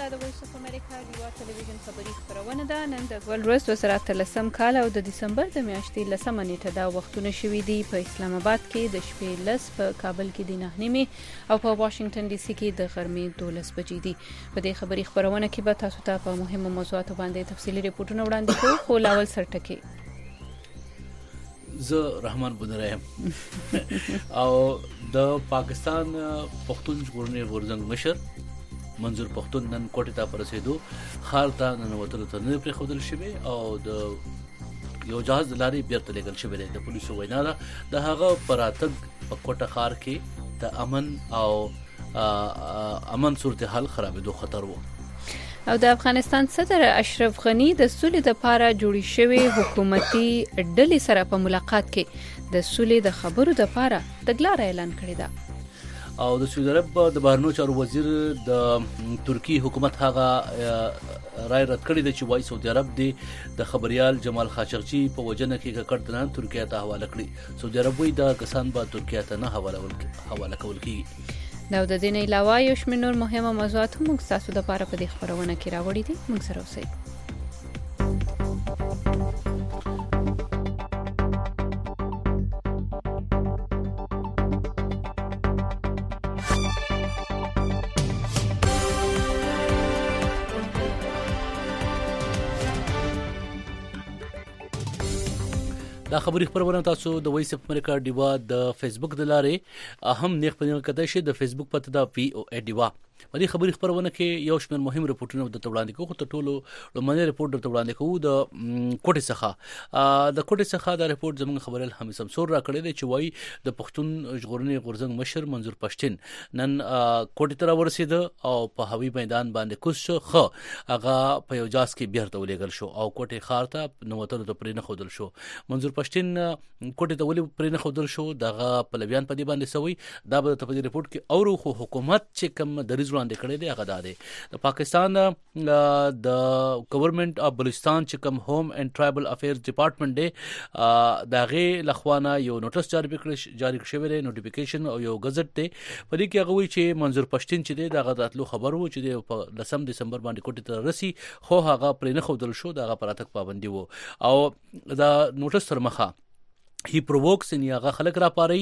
د وایس اف امریکا ډیوا ټلویزیون خبري خبرونه ده. نن د ګول ورځ 2013 کال او د دسمبر د میاشتې 10 نیټه دا وختونه شوي دي. په اسلام آباد کې د شپې 10، په کابل کې د 9 او په واشنگټن ډي سي کې د غرمې 12 بجې دي. په دې خبري خبرونه کې به تاسو ته په مهمو موضوعاتو باندې تفصیلي ریپورتونه وړاندې کوو. خو لاول سرټکي زه رحمان بودرایم او د پاکستان پښتون ژغورنې غورځنګ مشر منظور پښتون نن کوټې ته پرسېدو. خار ته ننوتلو ته نه پرېښودل شوی او د یو جهاز لارې بیرته لېږل شوی دی. د پولیسو وینا ده د هغه پر راتګ په کوټه ښار کې د امن صورتحال خرابېدو خطر و. او د افغانستان صدر اشرف غنی د سولې لپاره جوړې شوې حکومتي ډلې سره په ملاقات کې د سولې د خبرو لپاره تګلاره اعلان کړې ده. او د سعودي عرب د بهرنیو چارو وزیر د ترکی حکومت هغه رای رد کړی دی چې وايي سعودي عرب د خبريال جمال خاشقجي په وجنه کې کړتنان ترکیه ته حواله کړی. سعودي عرب وایي دا کسان به ترکیه ته نه حواله کول کیږي. دا د دې نه علاوه یو شمېر نور مهمه موضوعات هم موږ تاسو لپاره په دې خبرونه کې راوړي دي. موږ سره اوسئ. دا خبري خبرونه تاسو د وایس اف امریکا ډیوا د فیسبوک د لارې اهم نیک پنځه کده شي. د فیسبوک پته دا وی او ای ډیوا. په دې خبري خبرونه کې یو شمېر مهم ریپورتونه د وړاندې کوو. ته ټولو لمنې ریپورت د وړاندې کوو د کوټې څخه دا ریپورت زموږ خبرل حمید شمسور را کړی دی چې وایي د پښتون ژغورنې غورځنګ مشر منظور پښتين نن کوټې ته ورسېد او په هوایي میدان باندې کوز شو. هغه په یو جاز کې بیرته ولېږل شو او کوټې ښار ته نووتلو ته پرې نه ښودل شو. منظور پښتين کوټې ته ولې پرې نه ښودل شو دغه پلویان په دې باندې سوي. دا به په دې ریپورت کې اورو. خو حکومت چې کوم دریځ وړاندې کړی دی هغه دا دی د پاکستان د گورنمنت اف بلوچستان چې کوم هوم اینڈ ټرایبل افیرز ډپارټمنټ دی دغه لخوانه یو نوټس جاری شوی دی، نوټیفیکیشن او یو غزټ دی. په دې کې هغه وایي چې منظور پښتين چې دی دغه راتلو خبر وو چې په 10 دسمبر باندې کوټې ته رسي خو هغه پرې نه ښودل شو. دغه پراتک پابندي وو او دا نوټس تر مخه هی پرووکس ان هغه خلک را پاري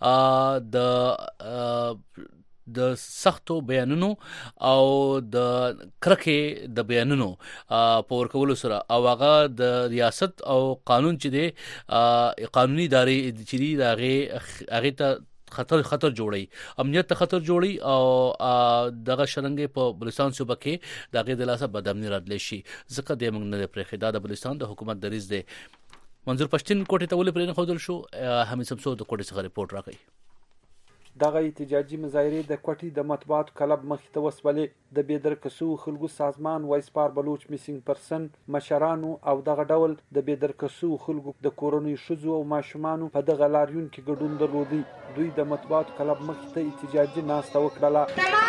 د سختو بیانونو او د کرکه د بیانونو په ورکولو سره او هغه د ریاست او قانون چې دی قانوني ادارې چې دی هغه ته خطر جوړي، امنیت ته خطر جوړي او دغه شرنګ په بلوچستان صوبه کې دغه د لاسه بدامنی راتلی شي. ځکه د موږ نه پرې خدا د بلوچستان د حکومت دریځ دی. منظور پښتين کوټې ته ولې پرې نه ښودل شو؟ حمید شمسور د کوټې څخه ریپورت راکړي. دغه احتجاجي مظاهرې د کوټې د مطبوعاتو کلب مخې ته وسولې. د بېدرکسو خلکو سازمان وایسپار بلوچ میسینګ پرسن مشرانو او دغه ډول د بېدرکسو خلکو د کورنۍ ښځو او ماشومانو په دغه لاریون کې ګډون درلودی. دوی د مطبوعاتو کلب مخې ته احتجاجي ناسته وکړله.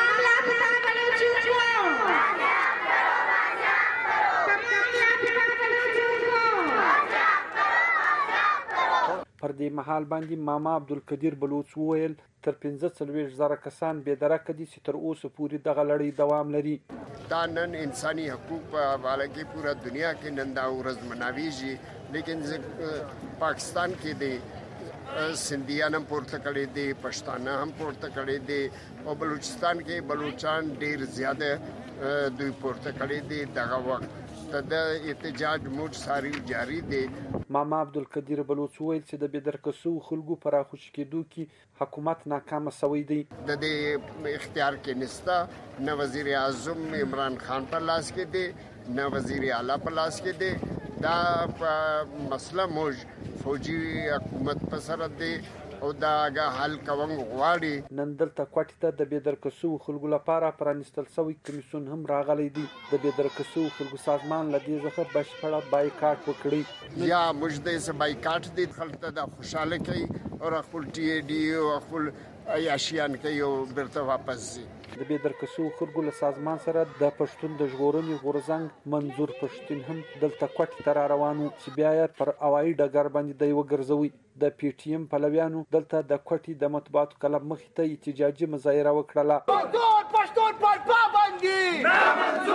پر دې مهال باندې ماما عبدالقدیر بلوچ وویل تر 45,000 کسان بې درکه دي چې تر اوسه پورې دغه لړۍ دوام لري. دا نن انساني حقوق په حواله کې پوره دنیا کې نن دا ورځ مناویږي. لیکن پاکستان کې دی سندیان هم پورته کړي دي، پښتانه هم پورته کړي دي او بلوچستان کې بلوچان ډیر زیاده دوی پورته کړي دي. دغه وخت د احتجاج موج ساری جاری دی. ماما عبدالقدیر بلوچ ویل چې د بېدرکسو خلکو پر راخوش کېدو کې حکومت ناکامه سوی دی. د دې اختیار کې نستا نه وزیر اعظم عمران خان په لاس کې دی نه وزیر اعلی په لاس کې دی. دا مسله موج فوجي حکومت په سر دی او دا حل کوم غواړي. نن دلته کوټې ته د بېدرکسو خلکو لپاره پرانیستل شوی کمیسیون هم راغلی دی. د بېدرکسو خلکو سازمان له دې څخه بشپړه بایکاټ وکړي. یا موږ د بایکاټ دي خلک ته د خوشاله کوي او خپل ټي ډي او خپل عیاشیان کوي او بیرته واپس ځي. د بېدرکسو خلکو له سازمان سره د پښتون د ژغورنې غورځنګ منظور پښتين هم دلته کوټې ته را روان وو چې بیا یې پر هوایي ډګر باندې دی وګرځوي. د پی ټي ایم پلویانو دلته د کوټې د مطبوعاتو کلب مخې ته احتجاجي مظاهره وکړله. پښتون پر پابندي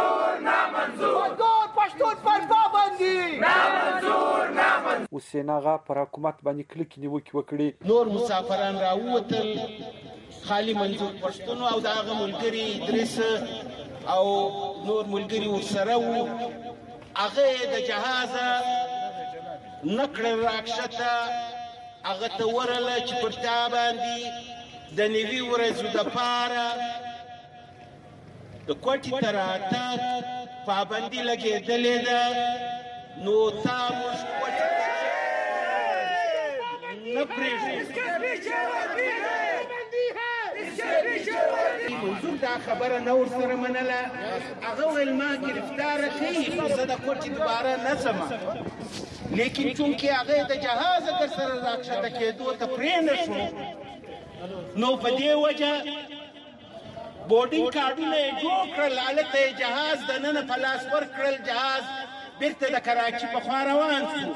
سیناغا پر حکومت باندې کلکې نیوکې وکړې. نور مسافران راووتل، خالي منظور پښتون او د هغه ملګري ادریس او نور ملګري ورسره وو، هغه د جهازه نکړه راکښته، هغه ته ورله چې پر تا باندې د نوي ورځو دپاره د کوټې ته راته پابندي لګېدلې ده، نو تا موږ کوټې نه پرېږدو. منظور دا خبره نه ورسره منله، هغه ویل ما ګرفتاره کوي خو زه د کوټې دوباره نه ځم، لیکن چونکې هغه د جهازه در سره راکښته کېدو ته پرې نه شو، نو په دې وجه بورډینګ کارډونه یې جوړ کړل، هلته یې جهاز دننه په لاس ورکړل، جهاز بیرته د کراچي په خوا روان شو.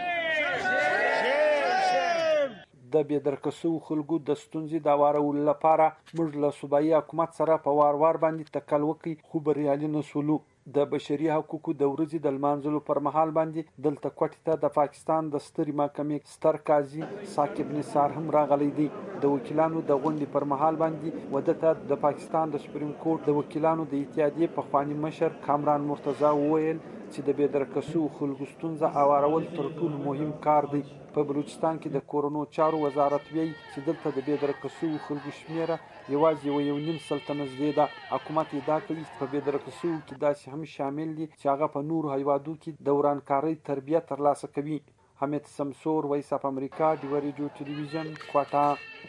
د بېدرکه شوو خلکو د ستونزې د هوارولو لپاره موږ له صوبایي حکومت سره په وار وار باندې تکل وکړ خو بریالي نه شولو. د بشري حقوقو د ورځې د لمانځلو پر مهال باندې دلته کوټې ته د پاکستان د سترې محکمې ستر قاضي ثاقب نثار هم راغلی دی. د وکیلانو د غونډې پر مهال باندې ودته د پاکستان د سپریم کورټ د وکیلانو د اتحادیې پخواني مشر کامران مرتضی وویل چې د بېدرکه شوو خلکو ستونزه هوارول تر ټولو مهم کار دی. په بلوچستان کې د کورونو چارو وزارت ویلي چې دلته د بېدرکه شوو خلکو شمیره یوازې 1.5 ته نږدې ده. حکومت ادعا کوي چې په بېدرکه شوو کې داسې هم شامل دي چې هغه په نورو هیوادو کې د ورانکارۍ تربیه ترلاسه کوي. حمید سمسور، وایس اف امریکا، ډیوه ریډیو ټلویزیون، کوټه.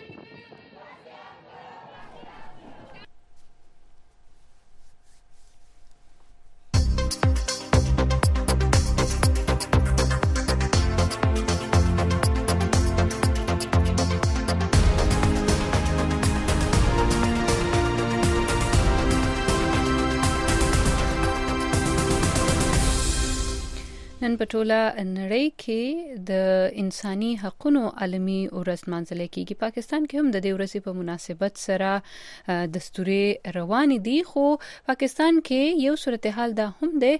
نن په ټوله نړۍ کې د انساني حقوقو عالمي ورځ لمانځل کیږي. پاکستان کې هم د دې ورځې په مناسبت سره دستوري روان دي، خو پاکستان کې یو صورتحال دا هم دی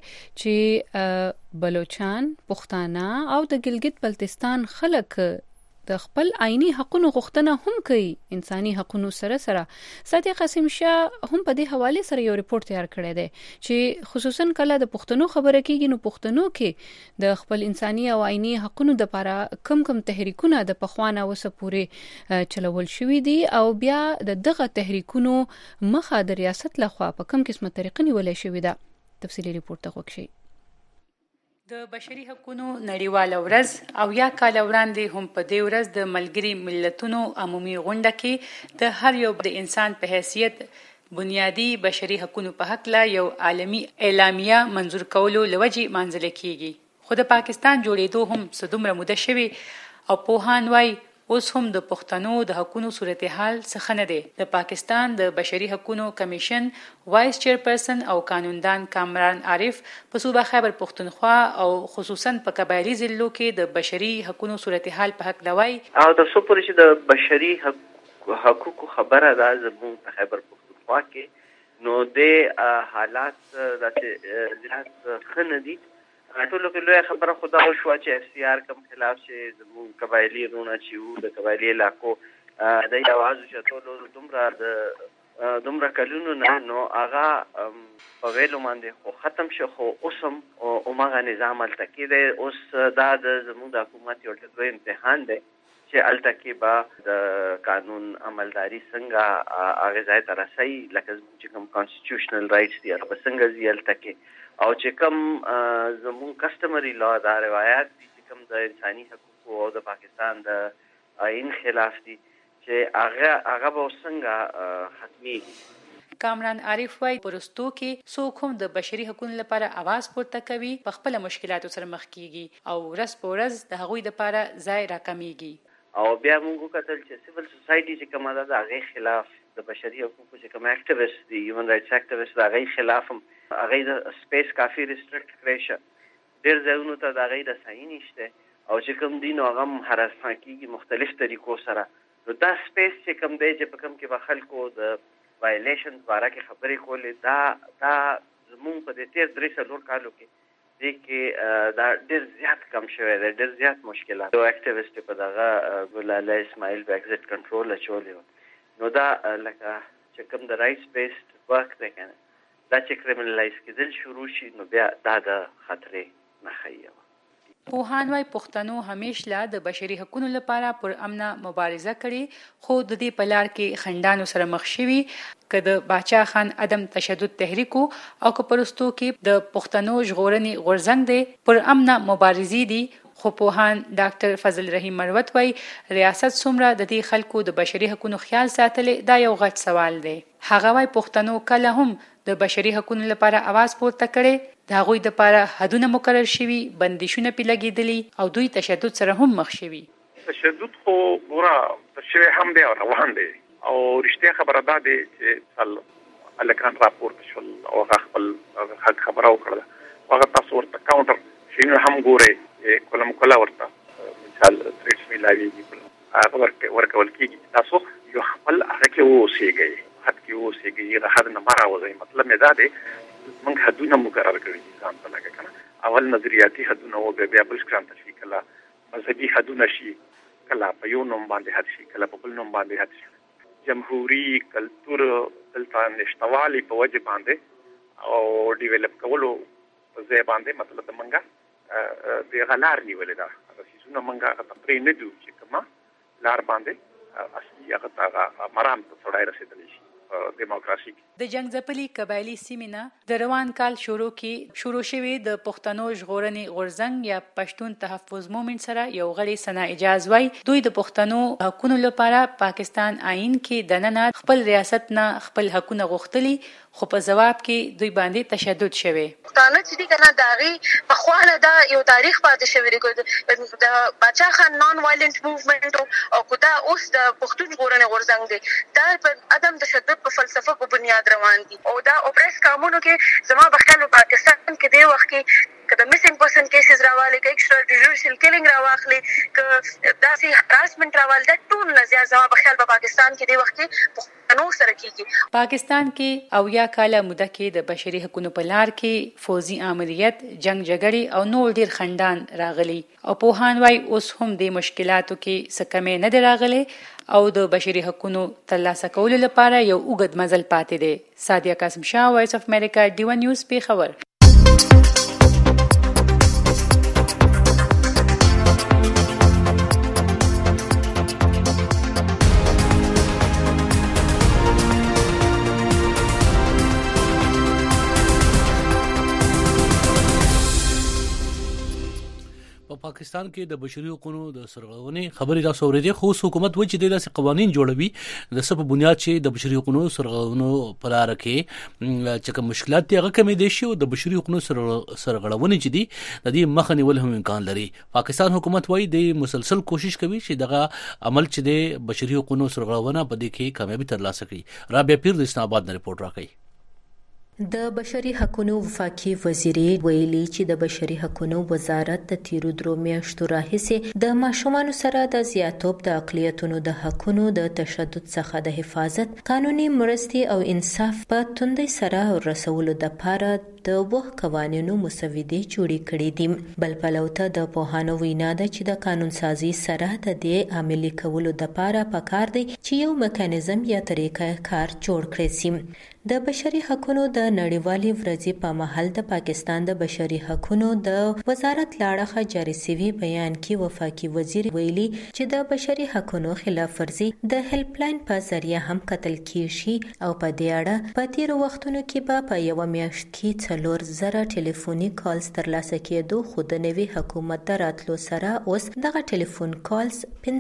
چې بلوچستان، پښتانه او د ګلګت بلتستان خلک د خپل آئینی حقوقو غوښتنه هم کوي. انساني حقوقو سره سره ساتي قاسم شاه هم په دې حواله سره یو ریپورت تیار کړی دی چې خصوصا کله د پښتنو خبره کیږي نو پښتنو کې د خپل انساني او آئینی حقوقو د لپاره کم تحریکونه د پخوانه وسه پورې چلول شوې دي او بیا د دغه تحریکونو مخه د ریاست لخوا په کم قسمه طریقې نیولې شوې ده. تفصیلی ریپورت ته وکړئ. د بشري حقوقو نړیواله ورځ او یا کال وړاندې هم په دې ورځ د ملګري ملتونو عمومي غونډه کې د هر یو د انسان په حیثیت بنیادی بشري حقوقو په حق لا یو عالمی اعلامیه منظور کولو لوجه منځل کیږي. خو د پاکستان جوړېدو هم څومره موده شوی او پوهان وای اوس هم د پښتنو د حقوقو صورتحال څخه نه دی. د پاکستان د بشري حقوقو کمیشن وایس چیرپرسن او قانوندان کامران عارف په صوبه خیبر پختونخوا او خصوصا په قبایلی ضلعو کې د بشري حقوقو صورتحال په حق لوي او د سپور چې د بشري حقوقو خبره ده زموږ په خیبر پختونخوا کې نو د حالات د زیات خنه دي. ټولو کې لوی خبره خدا او شو چې اف سی آر کوم خلاف چې زموږ قبایلی رونه چې د قبایلی علاقو د یوازو چې ټولو دومره کلونو نه نو هغه په ویلو باندې خو ختم شو. خو اوسم اومغه نظام الته کې دی. اوس دا د زموږ د حکومت یو ډېر امتحان دی چې الته کې به د قانون عملداري څنګه هغه ځای ته رسوي لکه زموږ چې کوم کانسټیټیوشنل رایټس دي هغه به څنګه ځي الته کې او چې کوم زمون کسٹمری لا دا روایت دي چې کوم د انساني حقوقو او د پاکستان د آئین خلاف دي چې هغه به څنګه ختمي. کامران عارف وايي پرستو کې څوک هم د بشري حقوقو لپاره आवाज پورته کوي په خپل مشکلاتو سره مخ کیږي او ورځ په ورځ د هغوی لپاره ځای راکمیږي. او بیا موږ کتل چې سیول سوسایټي چې کومه ده هغه خلاف د بشري حقوقو چې کوم اکټیویست دي هیومن رائټس اکټیویست هغه خلاف هغه د سپیس کافي ریستریکټ کړی شو. ډېر ځایونو ته د هغه د صحیح نشته او چې کوم دین او هغه هراسان کیږي مختلف طریقو سره. نو دا سپیس چې کوم دی چې په کوم کې به خلکو د وایلیشن باره کې خبرې کولې دا زموږ په دې 13 کالو کې دې کې دا ډېر زیات کم شوی دی، ډېر زیات مشکلات. یو اکټیویسټ په دغه ګل الله اسماعیل په ایگزیټ کنټرول اچولی و، نو دا لکه چې کوم د رایټس بیسډ ورک دی که نه، دا چې کریمینلایز کېدل شروع شي نو بیا دا د خطرې نښه وي. پوهان وايي پښتنو همیشه د بشري حقوقو لپاره پر امنه مبارزه کړې، خو د دې په لار کې خندانو سره مخ شوي، که د باچا خان عدم تشدد تحریک او که پرستو کې د پښتنو ژغورنې غورځنګ دی پر امنه مبارزې دي. خو پوهان ډاکټر فضل رحیم مروت وايي ریاست څومره د دې خلکو د بشري حقوقو خیال ساتلې دا یو غټ سوال دی. هغه وايي پښتنو کله هم د بشري حقوقو لپاره आवाज پورته کړي، د هغوی لپاره حدونه مقرر شوي، بندیشونه پې لګېدلي او دوی تشدد سره هم مخ شوي. تشدد خو ګوره شوی هم دی او روان دی، او رښتیا خبره دا دی چې هلکان راپورته شول او هغه خپل حق خبره وکړله، هغه تاسو ورته کاونټر شیونه هم ګورئ، کله مکله ورته مثال تریټس میلاویږي، هغه ورکول کېږي. تاسو یو خپل هغه کې واوسېږئ، حد کې واوسېږئ، هغه حد نه مه راوځئ. مطلب مې دا دی موږ حدونه مقرر کړي دي ځان ته، لکه که نه اول نظریاتي حدونه و، بیا بل شان ته شي، کله مذهبي حدونه شي، کله په یو نوم باندې حد شي، کله په بل نوم باندې حد شي. جمهوري کلتور دلته نشتوالي په وجه باندې او ډیولپ کولو په ځای باندې مطلب د منګه د غلار نیولې ده. هغه سیسونه منګه هغه پرې نه دو چې کومه لار باندې اصلي هغه مرام ته سړی رسېدلی شي دیموکراسي. د جنگ ځپلي قبایلي سیمې نه د روان کال شروع شوی د پښتنو ژغورنې غورځنګ یا پښتون تحفظ مومنټ سره یو غړي ثنا اجاز وايي دوی د پښتنو حقوقو لپاره پاکستان آئین کې دننه خپل ریاست نه خپل حقوقونه غوښتلي، خو په جواب کې دوی باندې تشدد شوی. پښتانه چې دي کنه داغي په خوانه دا یو تاریخ پاتې شوی دی د باچا خان نان وایلنت موومېنټ او خدا اوس د پښتون ژغورنې غورځنګ دی، دا په عدم تشدد په فلسفه په بنیاد روان دي. او دا اوپریس قانونو کې زما بخیال پاکستان کې دی وخت کې که د میسنګ پرسن کیسز راوالی، که ایکسټرا جوډیشل کیلینګ راواخلي، که داسې هراسمنټ راوالی، دا ټول نه زیات زما بخیال په پاکستان کې دی وخت کې پښتنو سره کېږي. پاکستان کې 80 کاله موده کې د بشري حقوقو په لار کې فوزي آمریت، جنگ جګړې او نور ډیر خندان راغلي، او پوهان وايي اوس هم د مشکلاتو کې څه کمی نه دی راغلی او د بشري حقوقو ترلاسه کولو لپاره یو اوږد مزل پاتې دی. سادیه قاسم شاه، وایس اف امریکا، ډیو نیوز، پیښور. پاکستان کې د بشري حقوقو د سرغړونې خبرې تاسو اورېدې، خو حکومت وایي چې د داسې قوانين جوړوي د څه په بنیاد چې د بشري حقوقو سرغړونو په لار کې چې کوم مشکلات دي هغه کمې دي شي او د بشري حقوقو سرغړونې چې دي د دې مخه نیول هم امکان لري. پاکستان حکومت وایي د مسلسل کوشش کوي چې دغه عمل چې د بشري حقوقو سرغړونه په دې کې کامیابی ترلاسه کړي. رابعه پیر د اسلام آباد رپورټ راکړي. د بشري حقوقو وفاقي وزیرې ویلي چې د بشري حقوقو وزارت د تیرو درو میاشتو راهیسې د ماشومانو سره د زیاتوب د اقلیتونو د حقوقو د تشدد څخه د حفاظت، قانوني مرستې او انصاف په توندۍ سره رسولو لپاره د وخت قوانینو مسودې جوړې کړې دي. بل پلو ته د پوهانو وینا ده چې د قانون سازي سره د دې عملي کولو لپاره پکار دی چې یو میکانیزم یا طریقه کار جوړ کړی شي. د بشري حقوقو د نړیوالې ورځې په مهال د پاکستان د بشري حقوقو د وزارت لاړخه جاري شوی بیان کې وفاقي وزیر ویلي چې د بشري حقوقو خلاف ورزي د هیلپ لاین په ذریعہ هم قتل کیږي او په دې اړه په تیر وختونو کې په یو میاشت کې 4000 ټلیفوني کالز ترلاسه کېدو، خو د نوي حکومت د راتلو سره اوس دغه ټلیفون کالز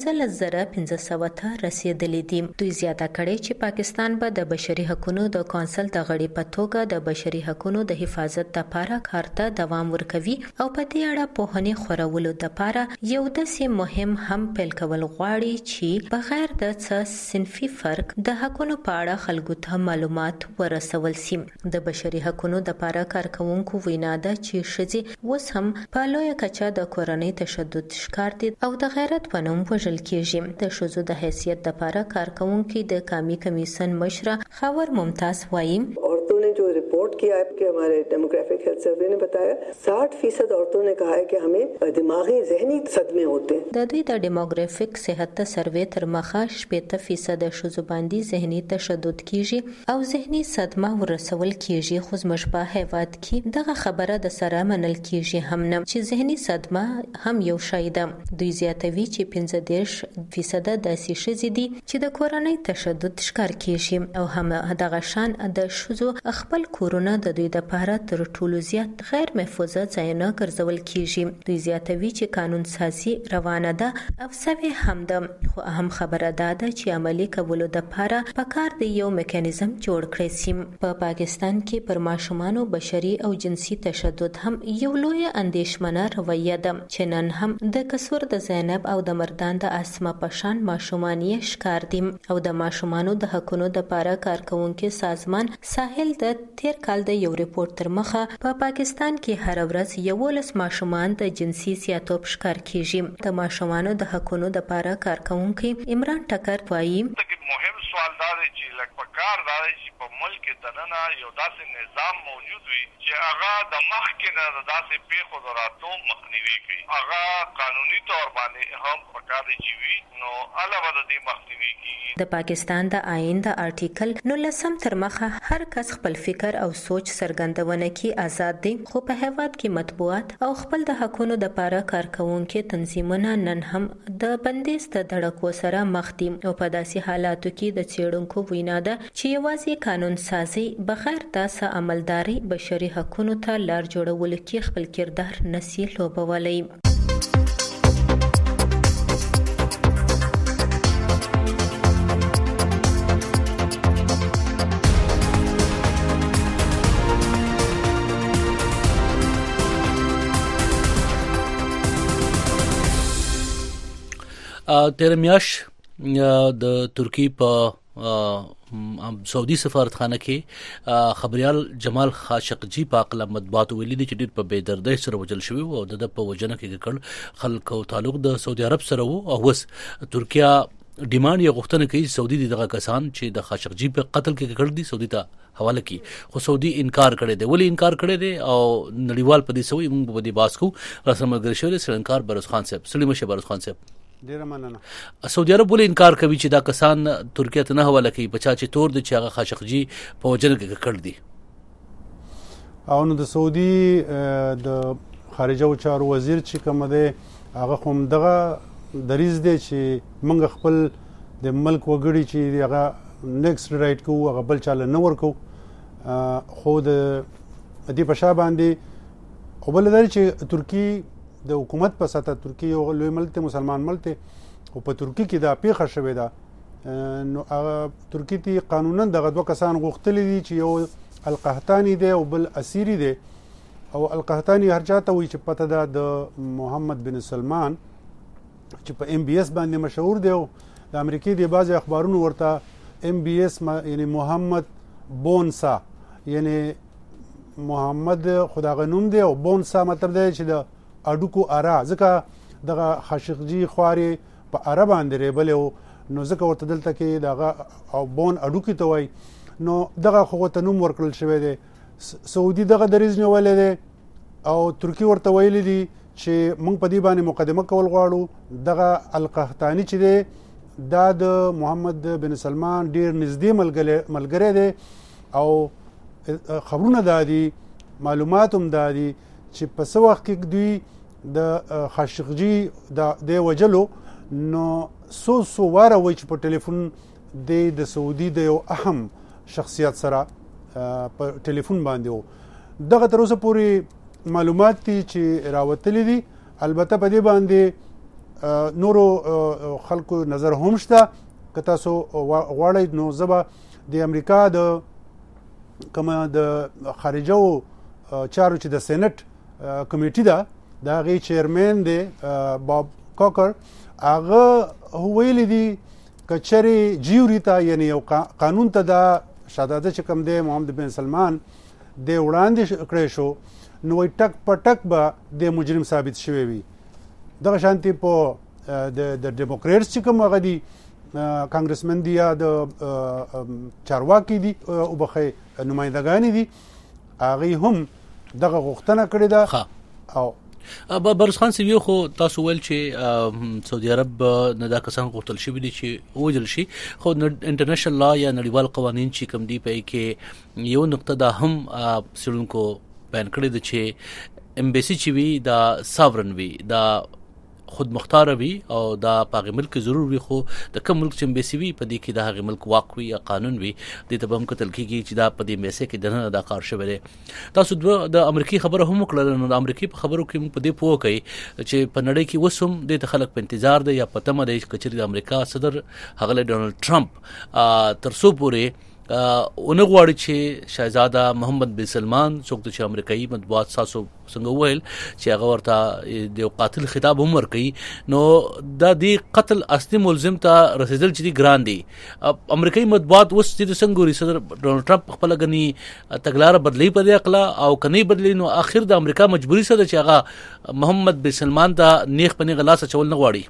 15500 ته رسیدلې دي. دوی زیاته کړې چې پاکستان به د بشري حقوقو د کونسل د غړي په توګه د بشري حقوقو د حفاظت لپاره کار ته دوام ورکوي او په دې اړه پوهنې خورولو لپاره یو داسې مهم هم پیل کول غواړي چې بغیر د څه صنفي فرق د حقوقو په اړه خلکو ته معلومات ورسول شي. د بشري حقوقو لپاره کارکونکو وینا ده چې ښځې اوس هم په لویه کچه د کورنۍ تشدد شکار دي او د غیرت په نوم وژل کیږي. د ښځو د حیثیت لپاره کارکونکو د قومي کمیسیون مشره خاور ممتاز वाइम औरतों ने जो रिपोर्ट किया है कि हमारे डेमोग्राफिक हेल्थ सर्वे ने बताया 60% औरतों ने कहा है कि हमें दिमागी जहनी सदमे होते हैं। د دوی د डेमोग्राफिक صحت سروې تر مخه 80% شوزو باندې ذهني تشدد کیږي او ذهني صدمه ورسول کیږي، خو زموږ په هیواد کې دغه خبره د سره منل کیږي هم نه چې ذهني صدمه هم یو شی ده. دوی زیاتوي چې 15% داسې ښځې دي چې د کورنۍ تشدد ښکار کیږي او هم دغه شان د شوزو خپل کورونه د دوی لپاره تر ټولو زیات غیر محفوظه ځایونه ګرځول کیږي. دوی زیاتوي چې قانون سازي روانه ده او سوي هم ده، خو اهم خبره ده چې عملي کولو لپاره پکار دی یو میکانیزم جوړ کړی سي. په پاکستان کې پر ماشومانو بشري او جنسي تشدد هم یو لوی اندیشمنه رویه ده چې نن هم د کسور د زینب او د مردان د اسما پشان ماشومان یې ښکار دي او د ماشومانو د حقونو لپاره کارکونکو سازمان ساحل د تیر کال د یو ریپورت تر مخه په پاکستان کې هر ورځ 11 ماشومان د جنسي زیاتوب ښکار کیږي. د ماشومانو د حقونو لپاره کارکونکو عمران ټکر وایي مهم سوال دا دی چې لکه په کار دا دی چې په ملک کې دننه یو داسې نظام موجود وي چې هغه د مخکې نه د داسې پیښو د راتلو مخنیوي کوي. هغه قانوني طور باندې هم په کار دی چې وي نو علاوه د دې مخنیوي کیږي. د پاکستان د آئین د آرټیکل 19 تر مخه هر کس خپل فکر او سوچ څرګندونه کی آزاد دي، خو په هیواد کې مطبوعات او خپل د حقونو لپاره کارکونکو تنظیمونه نن هم د بندیز د دړکو سره مخ دي او په داسې حالاتو کې د څېړونکو وینا ده چې یوازې قانون سازي بغیر د عملداري بشري حقونو ته لار جوړول کې خپل کردار نسی لوبولی. تیر میاش د ترکی په سعودي سفارتخانه کې خبريال جمال خاشقجي په اقلا مطبوعات ویلي دي چې ډېر په بېدردۍ سره وجل شوی او د په وجنه کې کړ خلکو تعلق د سعودي عرب سره وو او وس ترکیه ډیماند یې غوښتنه کوي سعودي دغه کسان چې د خاشقجي په قتل کې کړ دي سعودي ته حواله کی، خو سعودي انکار کړی دی. ولی انکار کړی دی او نړیوال په دې سوي موږ په دې باس کو رسم ګرځول سرنکار بروز خان صاحب سلیمه شه بروز خان صاحب ډیره مننه. سعودي عرب ولې انکار کوي چې دا کسان ترکیه ته نه حواله کوي بچا چې تور دي چې هغه خاشقجي په وجنه کې کړ دي؟ او نو د سعودي د خارجه چارو وزیر چې کوم دی هغه هم دغه دریز دی چې موږ خپل د ملک وګړي چې هغه نیکسټ رائټ کوو هغه بل چاله نه ورکو، خو د دې په شا باندې خو بل دی چې ترکی د حکومت په ساته ترکی یو لوی ملک ته مسلمان ملک ته او په ترکی کې دا پیښه شوې ده نو ترکی ته قانونا دغه دوه کسان غوښتلي دي چې یو القحطاني دی او بل اسيري دی او القحطاني هر چاته وي چې پته ده د محمد بن سلمان چې په ام بي اس باندې مشهور دی او د امریکای د بعض اخبارونو ورته ام بي اس یعنی محمد بونسا یعنی محمد خداغنوم دی او بونسا مطلب دی چې د اډوکو ارا ځکه دغه خاشقجي خواري په عرب باندې ریبل نو ځکه ورته دلته کې دغه او بون اډوکی ته وای نو دغه خو ته نوم ورکړل شوی دی. سعودي دغه دریز نیولې دی او ترکی ورته ویلي دي چې موږ په دې باندې مقدمه کول غواړو. دغه القحطاني چې دی دا د محمد بن سلمان ډیر نږدې ملګری دی او خبرونه دادي معلومات هم دادي چې په څه وخت کې دوی د خاشقجي د وجلو نو سو واره وای چې په ټلیفون د سعودي د یو اهم شخصیت سره په ټلیفون باندې وو. دغه تر اوسه پورې معلومات دي چې راوتلي دي، البته په دې باندې نورو خلکو نظر هم شته. که تاسو غواړئ نو زه به د امریکا د کومه د خارجه چارو چې د سینټ کمیټي ده د هغې چیرمین دی باب کوکر هغه ویلی دي که چرې جیوري ته یعنی یو قانون ته دا شهزاده چې کوم دی محمد بن سلمان دی وړاندې کړی شو نو وایي ټک په ټک به د مجرم ثابت شوی وي. دغه شانتي په د ډیموکریټس چې کوم هغه دي کانګرسمن دي یا د چارواکي دي او بخې نمایندګانې دي هغه هم دغه غوښتنه کړې ده. او برس خان سیوی خو تاسو ول چې سعودي عرب نه دا کسان غوښتل شي دي چې وجل شي، خو انټرنیشنل لا یا نړیوال قوانین چې کوم دی په کې یو نقطه دا هم سړونکو بیان کړی دی چې امبیسي چې وی دا ساورن وی دا خود مختار وي او دا پاغه ملک ضرور وي، خو د کوم ملک چې امبیسي وي په دې کې دا هغه ملک واقع وي یا قانون وي د ته هم کتل کیږي چې دا په دې امبیسي کې دنه دا کار شوی دی. تاسو د امریکای خبره هم وکړل، نو د امریکای په خبرو کې په دې پوه کوي چې په نړۍ کې وسوم د خلک په انتظار دی یا پته مده چې د امریکا صدر هغه ډونالد ټرمپ ترسو پورې ونغواړي چې شاهزاده محمد بن سلمان څوک چې امریکایي مطبوعات ساسو څنګه ویل چې هغه ورته د قاتل خطاب هم ورکړي، نو د دې قتل اصلي ملزم ته رسیدل چې دی ګران دي. امریکایي مطبوعات اوس چې څنګه صدر ډونالد ټرمپ خپل غني تګلار بدلی په دې اقلا او کني بدلی، نو اخر د امریکا مجبوری سره چې هغه محمد بن سلمان ته نیخ پنی غلاس چول نه غواړي.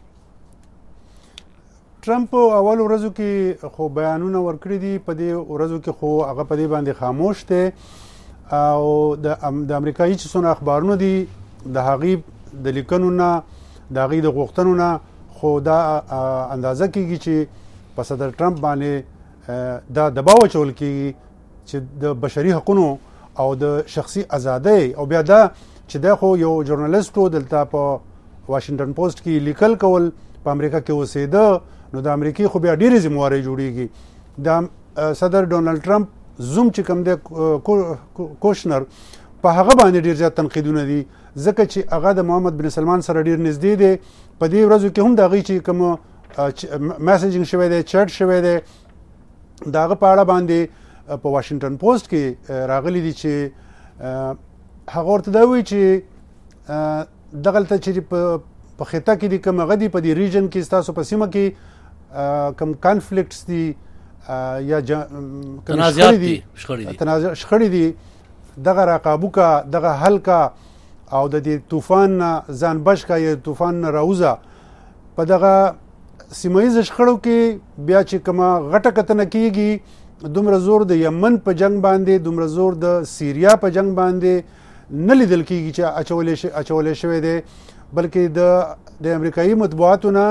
ټرمپ اول ورځو کې خو بیانونه ورکړي دي، په دې ورځو کې خو هغه په دې باندې خاموش دی او د امریکایي چې څونه اخبارونه دي د هغې د لیکنو نه د هغې د غوښتنو نه خو دا اندازه کېږي چې په صدر ټرمپ باندې دا دباو اچول کېږي چې د بشري حقونو او د شخصي ازادۍ او بیا دا چې دا خو یو ژورنالیسټ و دلته په واشنگټن پوسټ کې لیکل کول په امریکا کې اوسېده، نو د امریکای خو بیا ډېرې ذمہواري جوړیږي. د صدر ډونالد ټرمپ زوم چې کوم دی کوشنر په هغه باندې ډېر زیات تنقیدونه دي ځکه چې هغه د محمد بن سلمان سره ډېر نږدې دی. په دې ورځو کې هم د هغې چې کوم میسیجنګ شوی دی، چیټ شوی دی، د هغه په اړه باندې په واشنگټن پوسټ کې راغلی دي چې هغه ورته دا وایي چې دغلته چې په خطه کې دي کوم غدي په دې ریجن کې ستاسو په سیمه کې کوم کانفلیکټس دي یا تنازعات دي، شخړې دي، دغه راقابو کا، دغه حل کا او د دې طوفان ځان بچ کا یا طوفان راوزه. په دغه سیمایي شخړو کې بیا چې کومه غټه کتنه کیږي، دومره زور د یمن په جنگ باندې، دومره زور د سیریا په جنگ باندې نه لیدل کیږي چې اچولې شوی دی، بلکې د امریکایي مطبوعاتو نه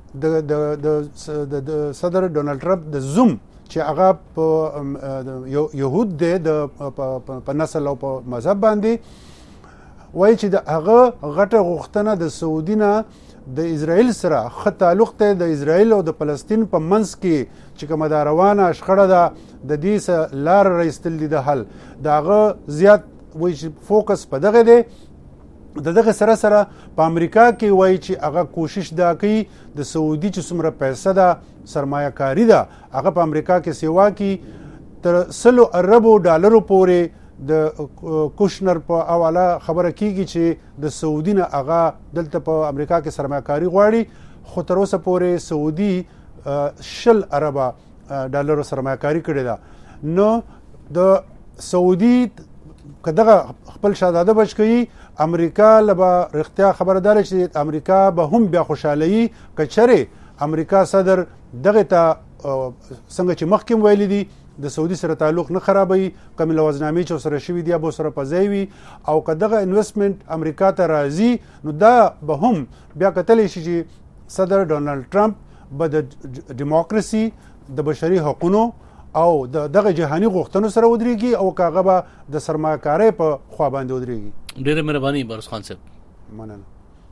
د صدر ډونالد ټرمپ د زوم چې هغه په یهود دی په نسل او په مذهب باندې وایي چې د هغه غټه غوښتنه د سعودي نه د اسرائیل سره ښه تعلق دی، د اسرائیل او د فلسطین په منځ کې چې کومه دا روانه شخړه ده د دې څه لار رایستل دي د حل، د هغه زیات وایي چې فوکس په دغه دی. دغه سره سره په امریکا کې وایي چې هغه کوشش دا کوي د سعودي چې څومره پیسه ده سرمایه کاری ده هغه په امریکا کې سیوا کی تر 100 ارب ډالرو پورې د کوشنر په حواله خبره کیږي چې د سعودي نه هغه دلته په امریکا کې سرمایه کاری غواړي، خو تر اوسه پورې سعودي 100 ارب ډالرو سرمایه کاری کړې ده. نو د سعودي کداغه خپل شاهزاده بچ کوي، امریکا لبا رښتیا خبردار چې امریکا به هم بیا خوشالي کچره امریکا صدر دغه ته څنګه چې مخکې ویلي دي د سعودي سره تعلق نه خرابوي، کوم لوازنامې چې سره شوي دي به سره پځوي او کداغه انویسټمنټ امریکا ته راځي، نو دا به هم بیا کتلی شي چې صدر ډونالد ټرمپ به د دیموکراسي د بشري حقوقو او دغه جهاني غوښتنو سره ودرېږي او کاغه به د سرمایه‌کارۍ په خوا باندې ودرېږي. ډېره مهرباني برس خان صاحب. مننه.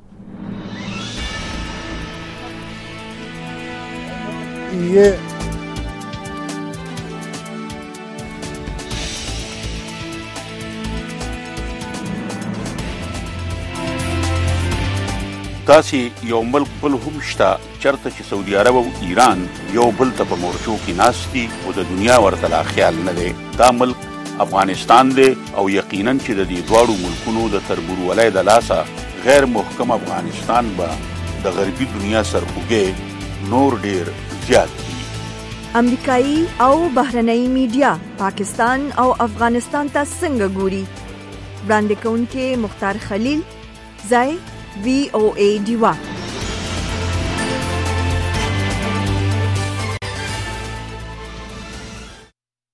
داسې یو ملک بل هم شته چرته چې سعودي عرب او ایران یو بل ته په مورچو کې ناستي او د دنیا ورته لا خیال نه دی. دا ملک افغانستان دی او یقینا چې د دې دواړو ملکونو د تربورولۍ د لاسه غیر محکم افغانستان به د غربي دنیا سرخوږی نور ډیر زیات دي. امریکایي او بهرنۍ میډیا پاکستان او افغانستان ته څنګه ګوري؟ وړاندې کوونکې مختار خلیل، ځای VOA ډیوا. د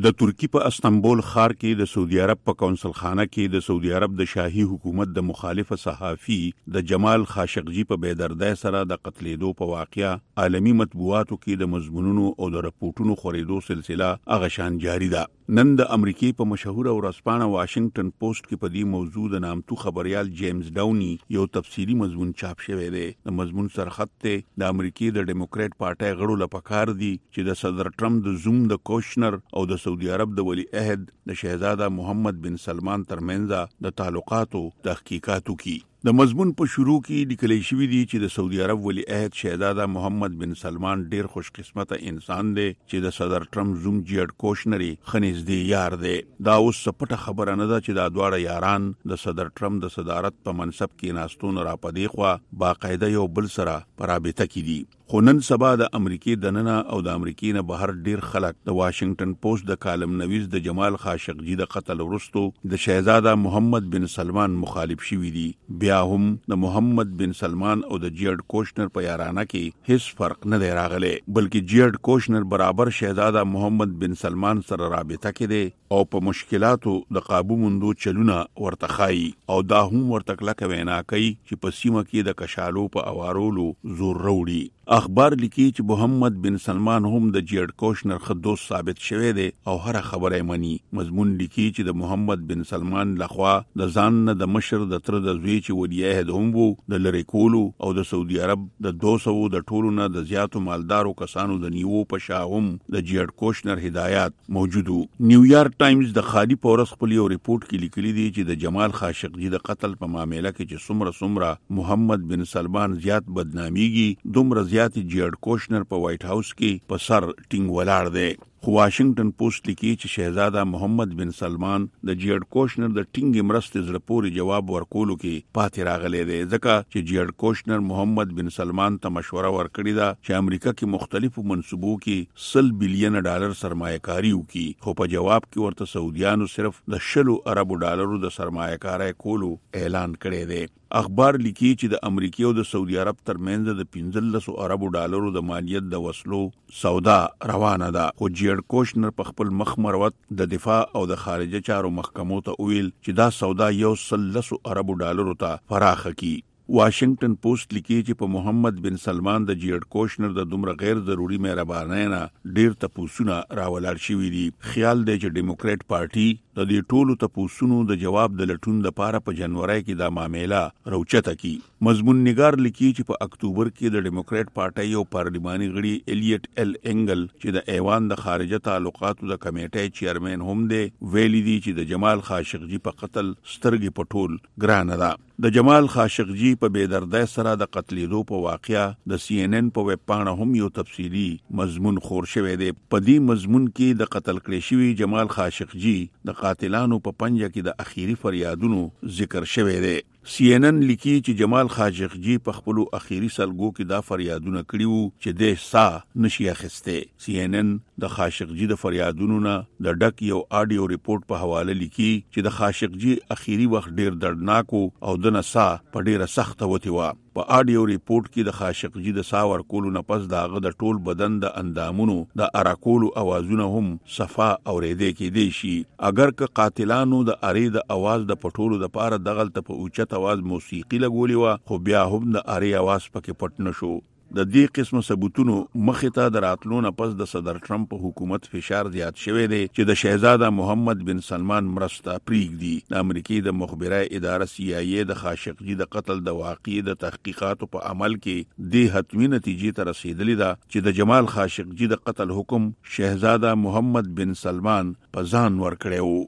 د ترکی په استنبول ښار کې د سعودي عرب په کونسل خانه کې د سعودي عرب د شاهي حکومت د مخالف صحافي د جمال خاشقجي په بېدردۍ سره د قتلېدو په واقعیا عالمی مطبوعاتو کې د مضمونونو او د رپورټونو خورېدو سلسله هغه شان جاری ده. نن د امریکای په مشهور ورځپاڼه واشنگټن پوسټ کې په دې موضوع د نامتو خبريال جیمز ډاونی یو تفصیلی مضمون چاپ شوی دی. د مضمون سرخط ته د امریکای د ډیموکرات پارټي غړو لپاره دي چې د صدر ټرمپ د زوم د کوشنر او د سعودي عرب د ولی عہد د شهزاده محمد بن سلمان ترمنځ د تعلقاتو تحقیقاتو کې. د مضمون په شروع کې لیکل شوی دی چې د سعودي عرب ولی عہد شهزاده محمد بن سلمان ډیر خوش قسمته انسان دی چې د صدر ټرمپ زوم جیرد کوشنری خنځدي یار دی. دا اوس سپټه خبره نه ده چې دا دواړه یاران د صدر ټرمپ د صدارت په منصب کې ناستون را پدې خو باقاعده یو بل سره پرابطه کې دي. خو نن سبا د امریکای دننه او د امریکای نه بهر ډیر خلک د واشنگټن پوسټ د کالم نویس د جمال خاشقجي د قتل وروسته د شهزاده محمد بن سلمان مخالف شوي دي. بیا هم د محمد بن سلمان او د جیرد کوشنر په یارانه کې هیڅ فرق نه دی راغلی، بلکې جیرد کوشنر برابر شهزاده محمد بن سلمان سره رابطه کې دی او په مشکلاتو د قابو موندو چلونه ورته خایي او دا هم ورته کلکه وینا کوي چې په سیمه کې د کشالو په اوارولو زور وروړي. اخبار لیکي چې محمد بن سلمان هم د جیرد کوشنر خدوس ثابت شوی دی او هر خبره مني. مضمون لیکي چې د محمد بن سلمان لخوا د ځان نه د مشر د تر د زوی چې ولی عہد هم وو د لری کولو او د سعودي عرب د 200 د ټولو نه د زیاتو مالدارو کسانو د نیوو په شاهم د جیرد کوشنر هدایات موجودو. نیویارک ټایمز د خالي پورس خپل یو ریپورت کې لیکلي دی چې د جمال خاشقجي د قتل په معاملې کې چې څومره محمد بن سلمان زیات بدناميږي دومره زیات جیرد کوشنر په وایټ هاوس کې په سر ټینګ ولاړ دی. خو واشنگټن پوسټ لیکي چې شهزاده محمد بن سلمان د جیرد کوشنر د ټینګ مرستې زړه پورې جواب ورکولو کې پاتې راغلی دی، ځکه چې جیرد کوشنر محمد بن سلمان ته مشوره ورکړې ده چې امریکا کې مختلفو منصوبو کې $100 بلین سرمایه کاری وکړي، خو په جواب کې ورته سعودیانو صرف د $10 ارب د سرمایه کاری کولو اعلان کړی دی. اخبار لیکي چې د امریکا او د سعودي عرب ترمنځ د $15 ارب د مالیت د وسلو سودا روانه ده. خو جیرد کوشنر په خپل مخ مروت د دفاع او د خارجه چارو محکمو ته ویل چې دا سودا $100 ارب ته فراخه کی. واشنگټن پوسټ لیکي چې په محمد بن سلمان د جیرد کوشنر د دومره غیر ضروري مهربانۍ نه ډیر تپوسونه راولاړ شوي دي. خیال دی چې ډیموکرات پارټي د دې ټولو تپوسونو د جواب د لټون لپاره په جنوري کې دا معاملې روچته کی. مضمون نگار لیکي چې په اکتوبر کې د ډیموکرات پارټي یو پارلماني غړي الیټ ال انګل چې د ایوان د خارجه تعلقاتو د کمیټې چیرمن هم دی ویلي دي چې د جمال خاشقجي په قتل سترګې پټول ګرانه ده. د جمال خاشقجي په بېدردۍ سره د قتلېدو په واقعیا د سی ان ان په ویب پاڼه هم یو تفصیلی مضمون خور شوی دی. په دې مضمون کې د قتل کړي شوی جمال خاشقجي د قاتلانو په پنجه کې د اخیری فریادونو ذکر شوی دی. سی ان ان لیکي چې جمال خاشقجي په خپل اخیری سلګو کې دا فریادونه کړي وو چې د سا نشي اخسته. سی ان ان د خاشقجي د فریادونو نه د ډک یو آډیو ریپورت په حواله لیکي چې د خاشقجي اخیری وخت ډیر دردناک او د نسا په ډیره سخته وتی و. په آډیو ریپورت کې د خاشقجي د سا ورکولو نه پس داغه د ټول بدن د اندامونو د اراکولو اوازونه هم صفا اورېدې کې دی شي. اگر که قاتلانو د اری د आवाज د پټولو د پاره دغلت په اوچت आवाज موسیقي لګولې و، خو بیا هم د اری आवाज پکې پټ نشو. د دې قسم ثبوتونو مخې ته د راتلو نه پس د صدر ټرمپ په حکومت فشار زیات شوی دی چې د شهزاده محمد بن سلمان مرسته پریږدي. د امریکای د مخبره اداره سی آی ای د خاشقجي د قتل د واقعي د تحقیقاتو په عمل کې د حتمی نتیجې ته رسیدلی ده چې د جمال خاشقجي د قتل حکم شهزاده محمد بن سلمان په ځان ورکړی وو.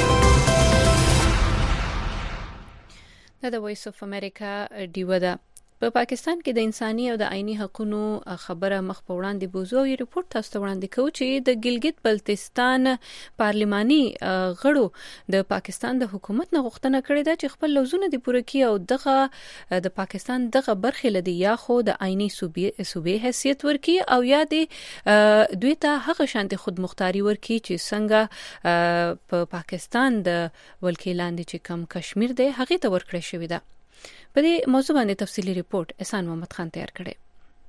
د وایس اف امریکا ډیو ده. په پاکستان کې د انساني او د آئینی حقوقو خبره مخ په وړاندې بوزو او ریپورت تاسو ته وړاندې کوي چې د ګلګت بلتستان پارلماني غړو د پاکستان د حکومت نه غوښتنه کړې ده چې خپل لوزونه د پوره کړي او دغه د پاکستان دغه برخه لدی یا خو د آئینی صوبې حیثیت ورکړي او یا د دوی ته هغه شانتي خود مختاري ورکړي چې څنګه په پاکستان د ولکې لاندې چې کم کشمیر دی هغه ته ورکړی شوی ده. په دې موضوع باندې تفصیلی ریپورت احسان محمد خان تیار کړی.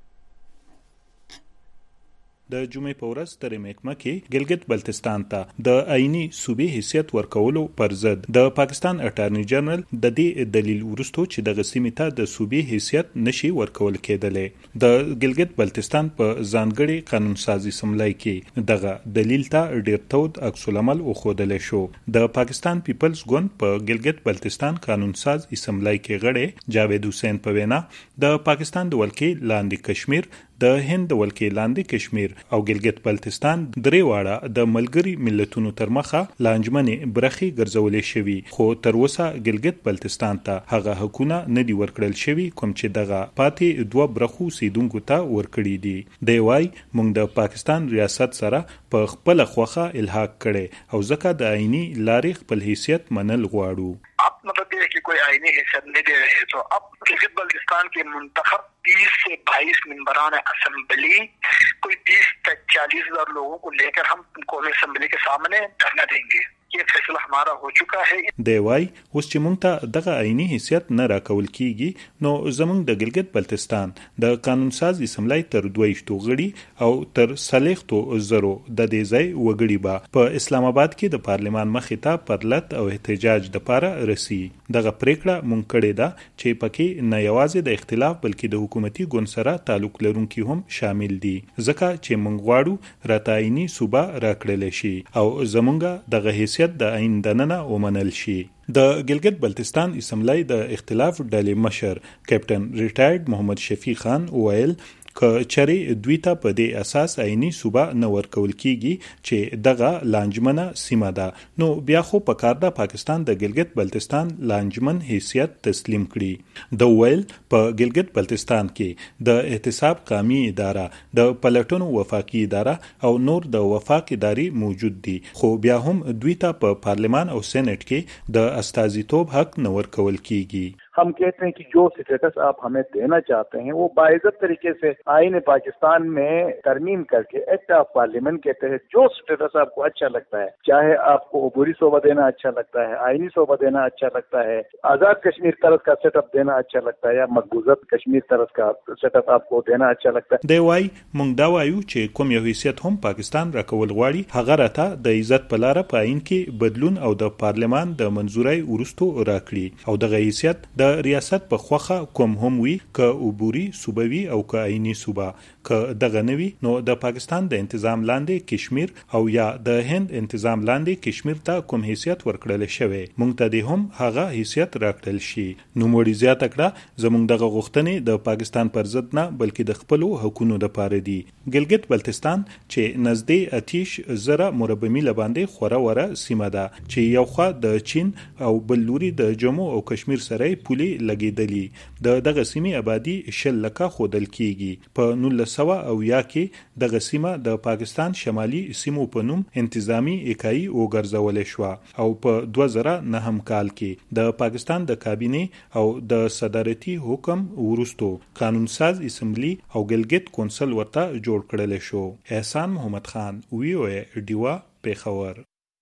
د جمعې په ورځ تر محکمه کې ګلګت بلتستان ته د آئینی صوبې حیثیت ورکولو پر ضد د پاکستان اټارنی جنرال د دې دلیل ورستو چې د غسیمې ته د صوبې حیثیت نشي ورکول کېدلې د ګلګت بلتستان په ځانګړي قانون سازي سملای کې دغه دلیل ته ډیر تود عکس العمل وښودل شو. د پاکستان پیپلز ګوند په ګلګت بلتستان قانون ساز اسمبلی کې غړي جاوید حسین په وینا د پاکستان د ولکې لاندې کشمیر د هند د ولکې لاندې کشمیر او ګلګت بلتستان درې واړه د ملګری ملتونو تر مخه لانجمنې برخي ګرځولې شوی خو تر اوسه ګلګت بلتستان ته هغه حقونه نه دی ورکړل شوی کوم چې دغه پاتې دوه برخو سیدونکو ته ورکړي دي. دی وای موږ د پاکستان ریاست سره په خپل خوخه الحاق کړي او ځکه د آئینی لارې خپل حیثیت منل غواړو. अब मतलब ये है कि कोई आईनी हैसियत नहीं दे रहे तो अब गिलगित बल्तिस्तान के मुंतखब 20 से 22 मेंबरान असेंबली कोई 30 तक 40,000 लोगों को लेकर हम कौमी असेंबली के सामने धरना देंगे. ये फैसला हमारा हो चुका है. دی وای اوس چې مونږ ته دغه آئینی حیثیت نه راکول کیږي نو زمونږ د ګلګت بلتستان د قانون ساز اسمبلی تر 22 غړي او تر 40 زرو د دې ځای وګړي به په اسلام آباد کې د پارلمان مخې ته پرلط او احتجاج د پاره رسی. دغه پریکړه مونږ کړې ده چې پکې نه یوازې د اختلاف بلکې د حکومتي ګوند سره تعلق لرونکي هم شامل دي ځکه چې مونږ غواړو راته آئینی صوبه راکړل شي او زمونږ دغه حیثیت د آئین دننه ومنل شي. د ګلګت بلتستان اسمبلی د اختلاف ډلې مشر کیپټن ریټایرډ محمد شفیع خان ویل که چری دوی ته په دې اساس آئینی صوبه نه ورکول کیږي چې دغه لانجمنه سیمه ده نو بیا خو په کار د پاکستان د ګلګت بلتستان لانجمن حیثیت تسلیم کړي. د ویل په ګلګت بلتستان کې د احتساب قومي اداره د پلټنو وفاقي اداره او نور د وفاق ادارې موجود دي خو بیا هم دوی ته په پارلمان او سېنات کې د استازیتوب حق نه ورکول کیږي. हम कहते हैं कि जो स्टेटस आप हमें देना चाहते हैं वो बाइज्जत तरीके से आईन पाकिस्तान में तरमीम करके एक्ट ऑफ पार्लियामेंट के तहत जो स्टेटस आपको अच्छा लगता है चाहे आपको अबूरी सोबा देना अच्छा लगता है आईनी सोबा देना अच्छा लगता है आज़ाद कश्मीर तरफ का सेटअप देना अच्छा लगता है या मकबूजत कश्मीर तरफ का सेटअप आपको देना अच्छा लगता है. دی وای مونږ دا وایو چې کوم یو حیثیت هم پاکستان راکول غواړي هغه راته د عزت په لار په آئین کې بدلون او د پارلمان د منزورۍ ورستو راکړي او دغه حیثیت د ریاست په خوخه کوم هم وي که عبوري صوبوي او که آئینی صوبه که دغه نوي نو د پاکستان د انتظام لاندې کشمیر او یا د هند انتظام لاندې کشمیر ته کوم حیثیت ورکړل شوی مونږ ته هم هغه حیثیت راکړل شي. نو مړي زیاته کړه زمونږ دغه غوښتنې د پاکستان پر ضد نه بلکې د خپل حقوقو لپاره دي. ګلګت بلتستان چې نزدې اتیش زره مربع میل باندې خوره وره سیمه ده چې یو خوا د چین او بل لوري د جموں او کشمیر سره پولي لګیدلی د دغه سیمې آبادی شل لکه خودل کیږي. په 1900 کې دغه سیمه د پاکستان شمالي سیمو په نوم انتظامی اکایي وګرځول شو او په 2009 کال کې د پاکستان د کابینه او د صدارتي حکم ورستو قانون ساز اسمبلی او ګلګت کونسل ورته جوړ کړل شو. احسان محمد خان وی او ډیوا پیښور.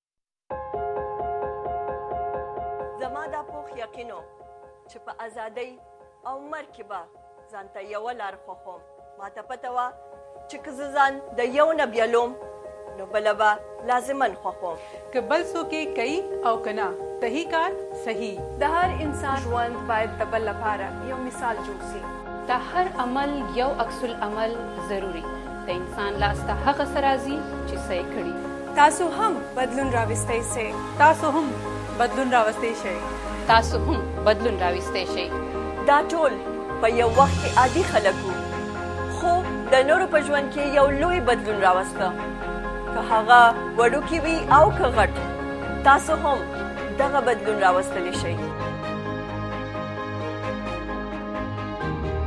زماده پوخ یقینو چې په ازادۍ او مرکبه ځانته یو لار خوخم ما ته پته وا چې که ځان د یو نه بیلوم نو بلبا لازمن خوخم که بل څوک کوي او کنا صحیح کار صحیح د هر انسان ژوند باید د بل لپاره یو مثال جوړ شي. د هر عمل یو عکس العمل ضروری د انسان لاس ته هغه سرازي چې صحیح کړي. تاسو هم بدلون راوستئ سي تاسو هم بدلون راوستئ شئ تاسو هم بدلون راوستئ شئ. دا ټول په یو وخت کې عادي خلک وو خو د نورو په ژوند کې یو لوی بدلون راوسته که هغه وړوکی وي او که غټ تاسو هم دغه بدلون راوستلی شئ.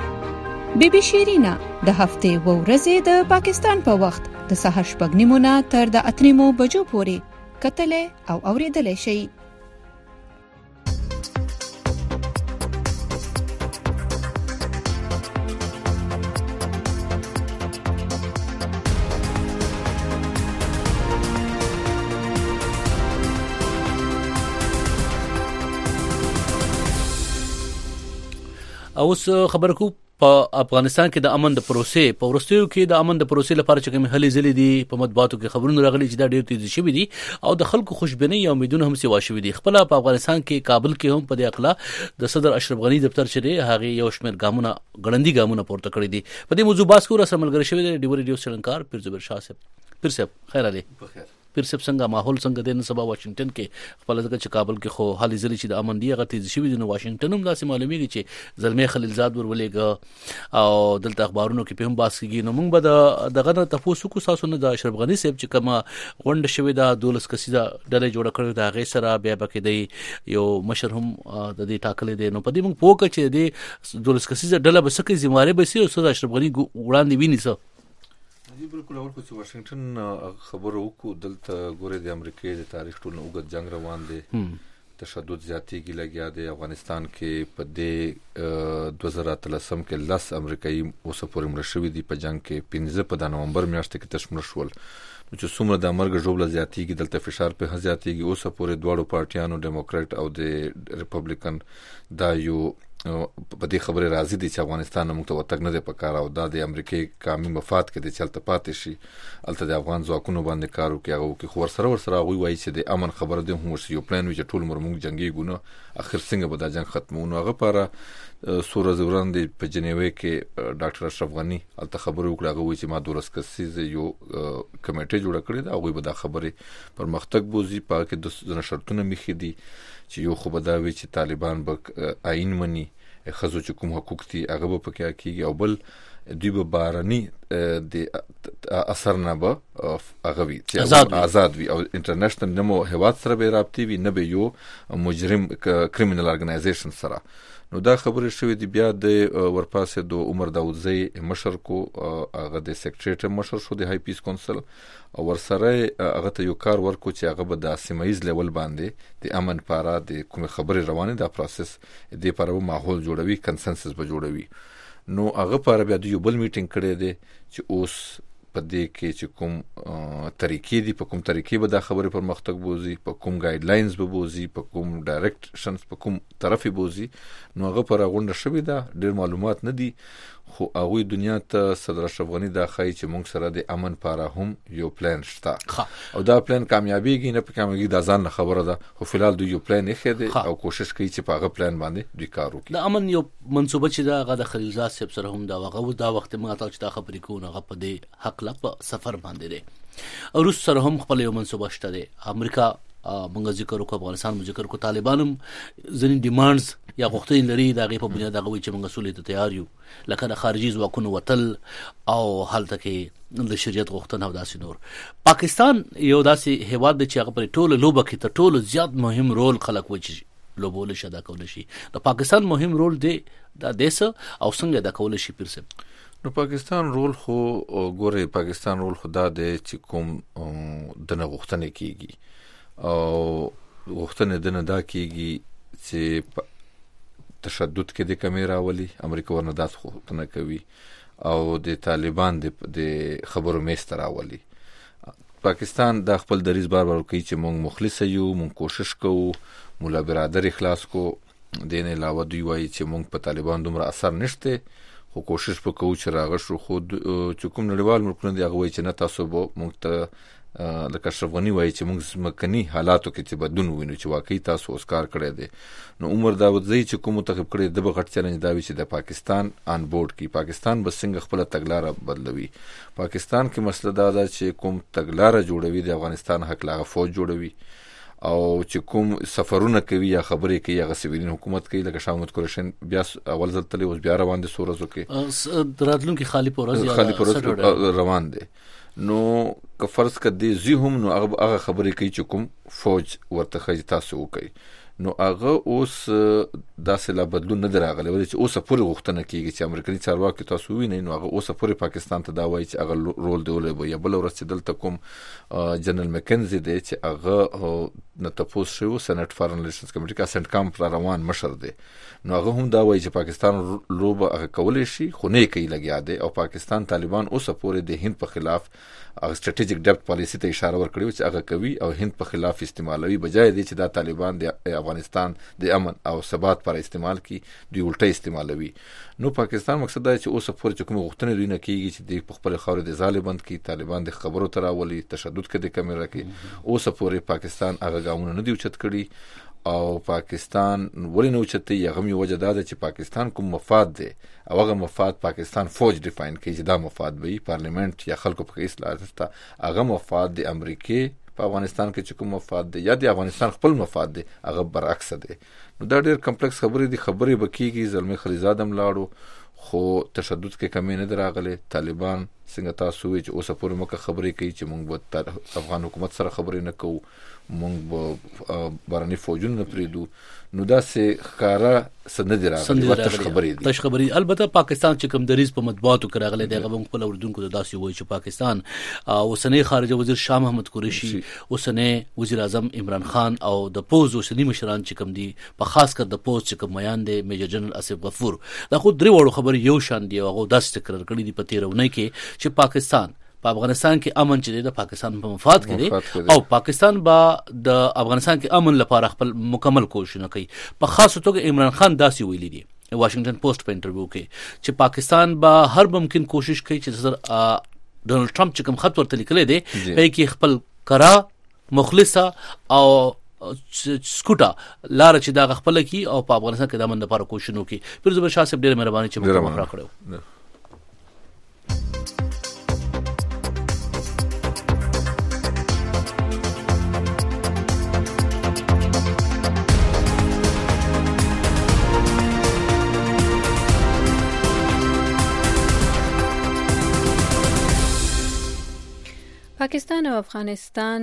بی بی شیرینا د هفته و ورځې د پاکستان په وخت د سهار 8:30 تر د 8:30 بجو پورې کتل او اوریدل شي. اوس خبر کو په افغانستان کې د امن د پروسې په ورستیو کې د امن د پروسې لپاره چې کوم هلې ځلې دي په مطبوعاتو کې خبرونه راغلي چې دا ډېر تیز شوي دي او د خلکو خوشبیني او امیدونه هم سیوا شوي دي. خپل په افغانستان کې کابل کې هم په دې اقلا د صدر اشرف غنی دفتر چې هغه یو شمېر ګامونه غړندي ګامونه پورته کړی دي. په دې موضوع باس کو را سملګری شوی دی ډیوري څلنکار پیرزبر شاه صاحب. پیر صاحب خیر علي. پیر صاحب څنګه ماحول څنګه د نن سبا واشنگټن کې خپل ځکه چې کابل کې خو حالې ځلې چې د امن دی هغه تیز شوی دی نو واشنگټن هم داسې معلومیږي چې زلمي خلیلزاد ورولېګ او دلته اخبارونو کې په هم باس کېږي. نو موږ به دغه نه تاسو کو تاسو نه د اشرف غنی صاحب چې کومه غونډه شوې ده 12 کسیزه ډلې جوړ کړې ده هغه سره بیا پکې دی یو مشر هم د دې ټاکلې دی. نو په دې موږ پوهه چې د 12 کسیزه ډله به سکه ذمہاره به سي او صدر اشرف غنی وړاندې ویني څه بالکل اول خو چې واشنگټن خبرو وکړو دلته ګورې د امریکای د تاریخ ټول اوږد جنگ روان دی تشدد زیاتېږي لګیا دی افغانستان کې په دې 2013 کې 10 امریکایي اوسه پورې مړه شوي دي په جنگ کې 15 په نومبر میاشت کې تشمیر شول چې څومره د مرګ ژوبله زیاتېږي دلته فشار په زیاتېږي اوسه پورې دواړو پارټیانو ډیموکرات او د ریپبلیکن دا یو په دې خبره راضي دي چې افغانستان موږ ته وتګ نه دی پکار او د امریکای قومي مفاد کې د چلته پاتې شي الته د افغان ځواکونو باندې کار وکړي هغه کې خو ورسره غوي وایي چې د امن خبره ده هم یو پلان وي چې ټول مرموږ جنگي ګونه اخر څنګه به دا جنگ ختمونه هغه لپاره سوره زوران دی په جنیوي کې ډاکټر اشرف غنی الته خبرو وکړه هغه وایي چې ما 12 کسیز یو کمیټه جوړ کړې ده هغه به دا خبره پرمختګ بوزي په کې د شرطونه مخې دي چې یو خو به دا وي چې طالبان به آئین مني خزو چې کوم حقوق دي هغه به پکې کېږي او بل دوی به بارني د اثر نه به هغه وي چې آزاد وي او انټرنیشنل نمو هواد سره به رابطې وي نه به یو مجرم کریمینل ارګنایزیشن سره. نو دا خبره شوې دی بیا د ورپاسه د عمر داودزی مشر کو هغه د سیکریټری مشر شو د های پیس کونسل او ورسره هغه ته یو کار ورکو چې هغه به د سیمایز لیول باندې د امن لپاره د کوم خبره روانه د پروسس د لپاره ماحول جوړوي کنسنسس به جوړوي. نو هغه لپاره بیا د یو بل میټینګ کړی دی چې اوس په دې کې چې کوم طریقې دي په کوم طریقې به دا خبره پر مختګ بوزي په کوم ګایډلاینز به بوزي په کوم ډایرکشنز په کوم طرف بوزي نو هغه پر غونډه شوې ده ډېر معلومات نه دي خو هغه دنیا ته صدر اشرف غنی دا خای چې موږ سره د امن لپاره هم یو پلان شته او دا پلان کامیابیږي نه په کامیابی د ځان خبره ده خو فلال دوی یو پلان یې خېده او کوشش کوي چې په هغه پلان باندې دوی کار وکړي. د امن یو منصوبه چې دا غد خلیلزاد صاحب سره هم دا وغه دا وخت ما ته چې دا خبرې کوو هغه په دې حق لا په سفر باندې دی او روس سره هم خپل یو منصوبه شته دی. امریکا موږ ذکر وکړو افغانستان ذکر وکړو طالبانم ځینې ډیمانډز یا غوښتنې لري دا غي په بنیاد هغه وي چې موږ سولې ته تیار یو لکه د خارجي ځواکونو وتل او حالت کې د شریعت غوښتنه او داسې نور. پاکستان یو داسې هیواد دی چې هغه پر ټوله لوبه کې ته ټوله زیات مهم رول خلق وچی لوبول شي ادا کول شي. د پاکستان مهم رول دی د دیس او څنګه ادا کول شي پیر صاحب. نو پاکستان رول خو ګوره پاکستان رول خدا دی چې کوم د غوښتنې کیږي او غوښتنې د نه دا کیږي چې تشدد کې د کمی راولي امریکا ورنداس غوښتنه کوي او د طالبان د خبرو میستر راولي. پاکستان د خپل دریز بار کوي چې موږ مخلص یو موږ کوشش کوو مولا برادر اخلاص کو دین علاوه دوی وایي چې موږ په طالبان دومره اثر نشته خو کوشش وکړو چې راغشو خو چې کوم نړیوال ملکونه دی هغه وایي چې نه تاسو به موږ ته لکه اشرف غنی وایي چې موږ مکني حالاتو کې چې بدلون وینو چې واقعي تاسو اوس کار کړی دی. نو عمر داودزی چې کوم منتخب کړی د بغټ چیلنج دا وی چې د پاکستان آن بورډ کی پاکستان به څنګه خپل تګلارې بدلوي. پاکستان کې مسله دا ده چې کوم تګلارې جوړوي د افغانستان حق لاغه فوج جوړوي او چې کوم سفرونه کوي یا خبرې کوي یا سویلین حکومت کوي لکه شاه محمود قریشن بیا اول ځل تللی اوس بیا روان دي سورزو کې دراتلونکو خالی پورز روان دي. نو که فرض کړي زی هم نو هغه خبرې کوي چې کوم فوج ورته خځ تاسو وکي نو هغه اوس داسې لا بدلون نه دراغلی ولې چې اوس پورې غوښتنه کیږي چې امریکایي چارواکي تاسو وینئ نو هغه اوس پورې پاکستان ته دا وایي چې هغه رول دی ولې یا بل ورځ چې دلته کوم جنرال مکنزي دی چې هغه نه تاسو شو سېنات فارن ریلیشنز کمیټې کا سنت کام پر روان مشر دی نو هغه هم دا وایي چې پاکستان لوبه هغه کولای شي خو نه کوي لګیا دی او پاکستان طالبان اوس پورې د هند په خلاف استراتیجیک ډیپت پالیسی ته اشاره ورکړي چې هغه کوي او هند په خلاف استعمالوي بجای دی چې دا طالبان د افغانستان د امن او ثبات پر استعمال کی دوی الټه استعمالوي نو پاکستان مقصد دا چې اوس پورې کوم غوښتنې دوی نه کیږي چې د خپل خاور د ظالمند کی طالبان د خبرو تر اولي تشدد کې د کیمرا کې اوس پورې پاکستان هغه ګامونه نه دی اوچت کړي او پاکستان ولې نه اوچتي هغه می وجه دا چې پاکستان کوم مفاد دی او هغه مفاد پاکستان فوج ډیفاین کوي چې دا مفاد به پارلیمنت یا خلکو په اصلاح ته هغه مفاد د امریکای په افغانستان کې کوم مفاد دی یا د افغانستان خپل مفاد دی هغه برعکس دی نو دا ډېر کمپلیکس خبرې دي خبرې بکیږي زلمي خلیزادم لاړو خو تشدد کې کمی نه دراغله طالبان څنګه تاسو وی چې اوس پورې مکه خبرې کوي چې موږ به افغان حکومت سره خبرې نه کوو موږ به بارني فوجونه نه پریدو نو دا سه ښکارا سندې راغلي خبرې دي تش خبرې البته پاکستان چې کوم دریز په مطبوعاتو کې راغلي دی هغه خپل اردوونکو د داسې وایي چې پاکستان اوسنۍ خارجه وزیر شاه محمد قریشي اوسنۍ وزیر اعظم عمران خان او د پوز اوسنۍ مشران چې کوم دي په خاص کر د پوز چې کوم میان دي میجر جنرال اسف غفور دا خو درې وړو خبرې یو شان دي هغه داسې تکرار کړی دي په تیرونه کې چې پاکستان په افغانستان کې امن چې د پاکستان په مفاد کې دی او پاکستان با د افغانستان کې امن لپاره خپل مکمل کوشش کوي په خاص توګه عمران خان داسې ویلي دي واشنگټن پوسټ په انټرویو کې چې پاکستان با هر ممکن کوشش کوي چې سر ډونالد ټرمپ چې کوم خط ورته لیکلی دی په کې خپل کرا مخلصه او سکوټا لار چې دا خپل کی او په افغانستان کې د امن لپاره کوشش وکړي پر زبر شاه صاحب ډېر مهرباني چې موږ را کړو پاکستان او افغانستان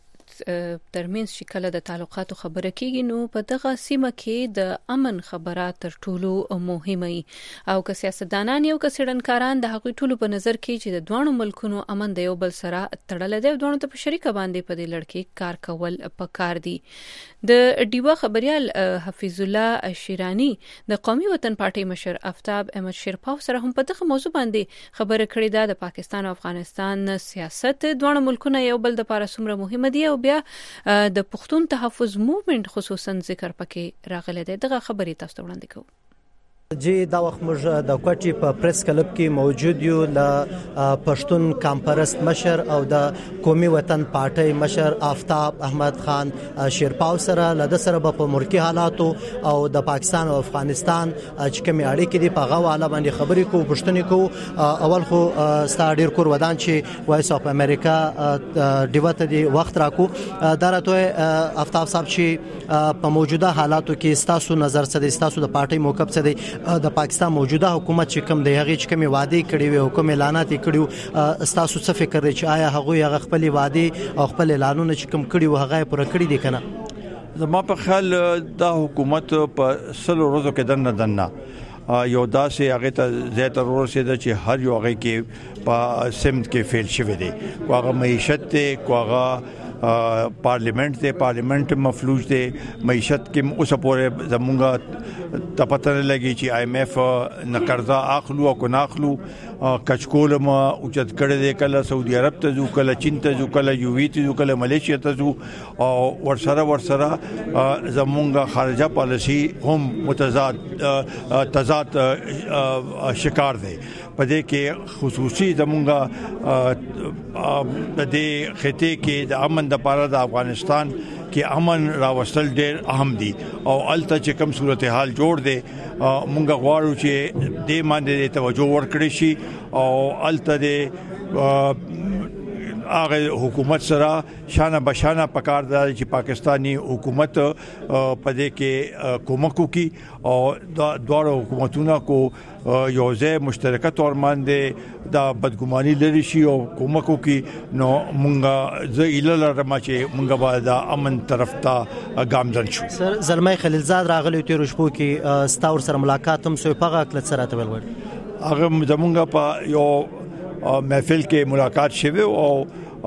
ترمنځ چې کله د تعلقاتو خبره کیږي نو په دغه سیمه کې د امن خبرات تر ټولو مهمه او که سیاستدانان یو کسړنکاران د هغوی ټولو په نظر کې چې د دوه ملکونو امن د یو بل سره تړل دی او دوه ته په شریکه باندې په دې لړ کې کار کول پکار دي د ډیوا خبريال حفیظ الله شیرانی د قومي وطن پارټي مشر آفتاب احمد شیرپاو سره هم په دغه موضوع باندې خبره کړې ده د پاکستان او افغانستان سیاست دوه ملکونه یو بل د لپاره څومره مهمه دي او بیا د پښتون تحفظ موومېنټ خصوصا ذکر پکې راغلی دی دغه خبرې تاسو ته وړاندې کوو جی دا وخت موږ د کوټي په پریس کلب کې موجود یو ل پښتون کانفرنس مشر او د قومي وطن پارټي مشر آفتاب احمد خان شیرپاو سره ل سره په ملکی حالاتو او د پاکستان او افغانستان چې کوم اړیکې دي په غواړه باندې خبرې کوو پښتنې کوو اول خو ستاډیر کور ودان چې وایس اف امریکا ډیوته دی وخت راکو درته آفتاب صاحب چې په موجوده حالاتو کې ستاسو نظر څه دی ستاسو د پارټي موقف څه دی د پاکستان موجوده حکومت چې کوم دی هغه چې کوم وعده کړی وي او کوم اعلانات کړیو تاسو څه فکر لرئ چې آیا هغه خپل وعده او خپل اعلانونه چې کوم کړی و هغه پوره کړی دي کنه زما په خیال دا حکومت په سلو ورځو کې دنه یو داسې هغه ته زیاتره ورسېده چې هر یو هغه کې په سمت کې فیل شوی دی هغه معیشت ته هغه پارلیمنت مفلوج دی معیشت کې اوس پورې زمونږه تپتن لګي چې آی ایم ایف نه قرضا اخلو او کو ناخلو کچکول ما اوچت کړه د کله سعودي عرب ته ځو کله چین ته ځو کله یو وی ته ځو کله ملیشیا ته ځو او ورسره زمونږه خارجه پالیسی هم تضاد شکار دی پدې کې خصوصي زمونږه د دې خطې کې د امن د پاره د افغانستان کې امن راوستل ډېر اهم دي او الته چې کوم صورتحال جوړ دی مونږ غواړو چې دې باندې توجه ورکړي شي او الته د هغه حکومت سره شانه بشانه پکار دی چې پاکستانی حکومت پدې کې کومک وکي او دوه حکومتونو کو یو ځای مشترکه تور باندې دا بدګماني لري شي او کومک وکي نو مونږه زه لرم چې مونږه به دا امن طرف ته ګامزن شو. سر زلمي خلیلزاد راغلی تیر شپو کې ستاور سره ملاقات هم سوی پغه کله سره ته ویل هغه زمونږه په یو محفل کې ملاقات شوه او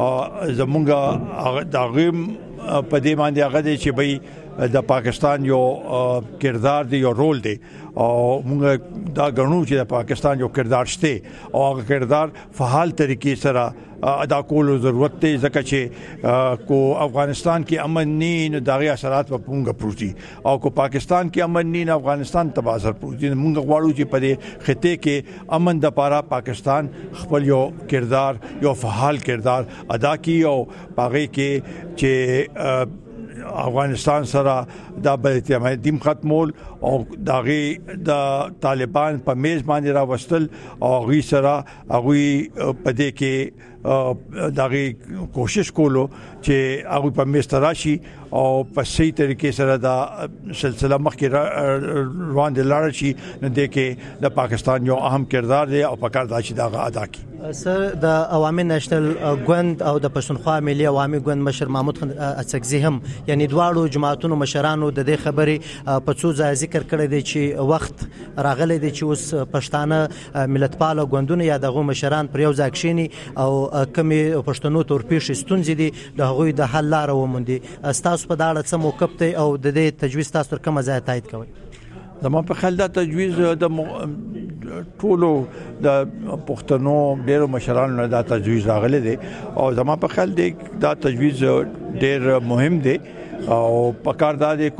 زمونږه دغه په دې باندې هغه دی چې بای د پاکستان یو کردار دی یو رول دی او موږ دا غنو چې د پاکستان یو کردار شته او هغه کردار فعال طریقې سره ادا کولو ضرورت دی ځکه چې کو افغانستان کې امن نه نو دغه اثرات په موږ پروتي او کو پاکستان کې امن نه افغانستان ته اثر پروتي موږ غواړو چې په دې خطه کې امن د پاره پاکستان خپل یو کردار یو فعال کردار ادا کړي او پاره کې چې افغانستان سره د بلتیامدیم ختمول او داغي د طالبان په میز باندې راوستل او غي سره هغه پدې کې داغي کوشش کولو چې هغه په میز تراشي او په صحیح طریقې سره دا سلسله مخکې روان دي لاړ شي نو د کې د پاکستان یو اهم کردار دی او په کار دا چې دا ادا کی. سر د عوامي نېشنل ګوند او د پښتونخوا ملي عوامي ګوند مشر محمود اڅکزي هم یعنی دواړو جماعتونو مشرانو د دې خبرې په څو ځای ذکر کړی دی چې وخت راغلی دی چې اوس پښتانه ملتپال ګوندونه یا دغه مشران پر یو ځای کښینی او کمی پښتنو تورپیش ستونزې دي د هغوی د حل لار وموندي تاسو په داړه څه موقف دی او د دې تجویز تاسو تر کومه ځای تایید کوئ؟ زما په خیال دا تجویز د ټولو د پښتنو ډیرو مشرانو دا تجویز راغلی دی او زما په خیال دی دا تجویز ډیر مهم دی او پکاردار دی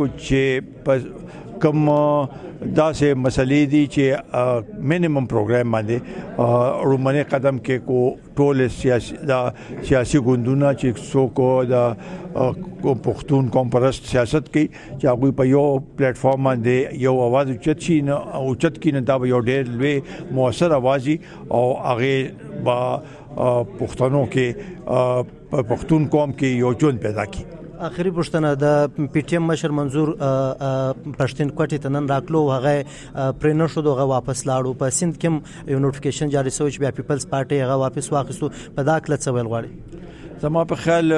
چې کوم داسې مسلې دي چې مینیمم پروګرام باندې رومنه قدم کې کو ټول سیاسي ګوندونه چې څوک د پښتون قوم پرست سیاست کوي چې هغه په یو پلیټ فارم باندې یو आवाज اوچت شي نه اوچت کینه دا یو ډېر لوی موثر आवाज او هغه با پښتنو کې پښتون قوم کې یو ژوند پیدا کی. اخري پښتنه د پی ټی ایم مشر منظور پښتون کوټی ته نن راکلو هغه پر نه شو دغه واپس لاړو په سند کې یو نوټیفیکیشن جاری شوی چې بیا پیپلز پارټي هغه واپس واخیستو په داخله څه ویل غواړي؟ زما په خیال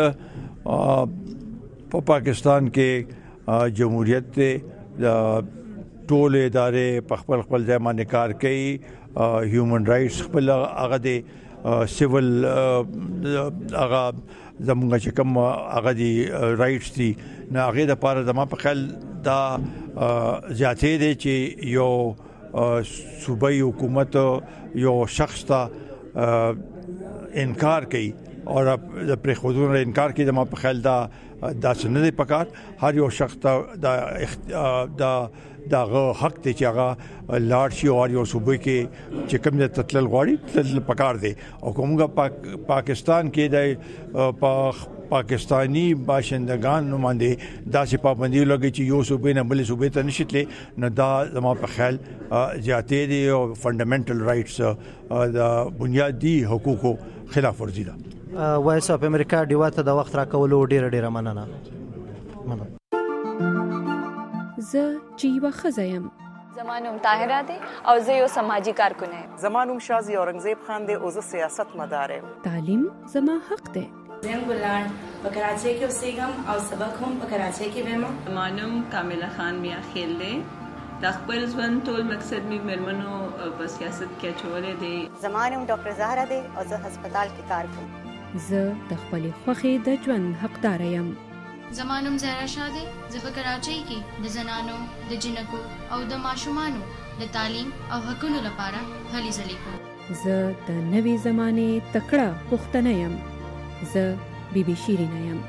په پاکستان کې جمهوریت ته ټول ادارې په خپل ځای باندې کار کوي هیومن رائټس خپل هغه د سیول هغه زمونږ چې کوم هغه دي رائټس دي نه هغه د پاره زما په خیال دا زیاتې دي چې یو صوبایي حکومت یو شخص ته انکار کوي او د پر خودونو انکار کوي زما په خیال دا څنګه دی پکار هر یو شخص ته دا حق ته چې هغه لاړ شي او یو صوبې کې چې کوم د تتل غواړي تل پکار دی او کومه پاکستان کې د پاکستانی باشندگان باندې داسې پابندي لګي چې یو صوبې نه بل صوبې ته نشیتلې نه دا زما په خیال زیاتې دي او فنډامنټل رائټس د بنیادی حقوقو خلاف ورزي ده. وایس اف امریکا دیواته د وخت راکولو ډیره مننه. زه چې یو خزایم زمانوم طاهره دی او زه یو سماجی کارکون یم. زمانوم شازی اورنګزیب خان دی او زه سیاست مدار یم. تعلیم زما حق دی. زم ګلان په کراچۍ کې اوسېږم او سبق هم په کراچۍ کې وایم. زمانوم کامله خان میا خیل دی. د خپل ژوند ټول مقصد می مرمنو په سیاست کې چولې دی. زمانوم ډاکټر زهرا دی او زه هسپتال کې کار کوم. زه د خپل خوخي د ژوند حقدار یم. زمانوم زهرا شاه دی. زه په کراچۍ کې د زنانو د جنکو او د ماشومانو د تعلیم او حقوقو لپاره هلې ځلې کوم. زه د نوې زمانه تکړه پښتنه یم. زه بیبي شیرینه یم.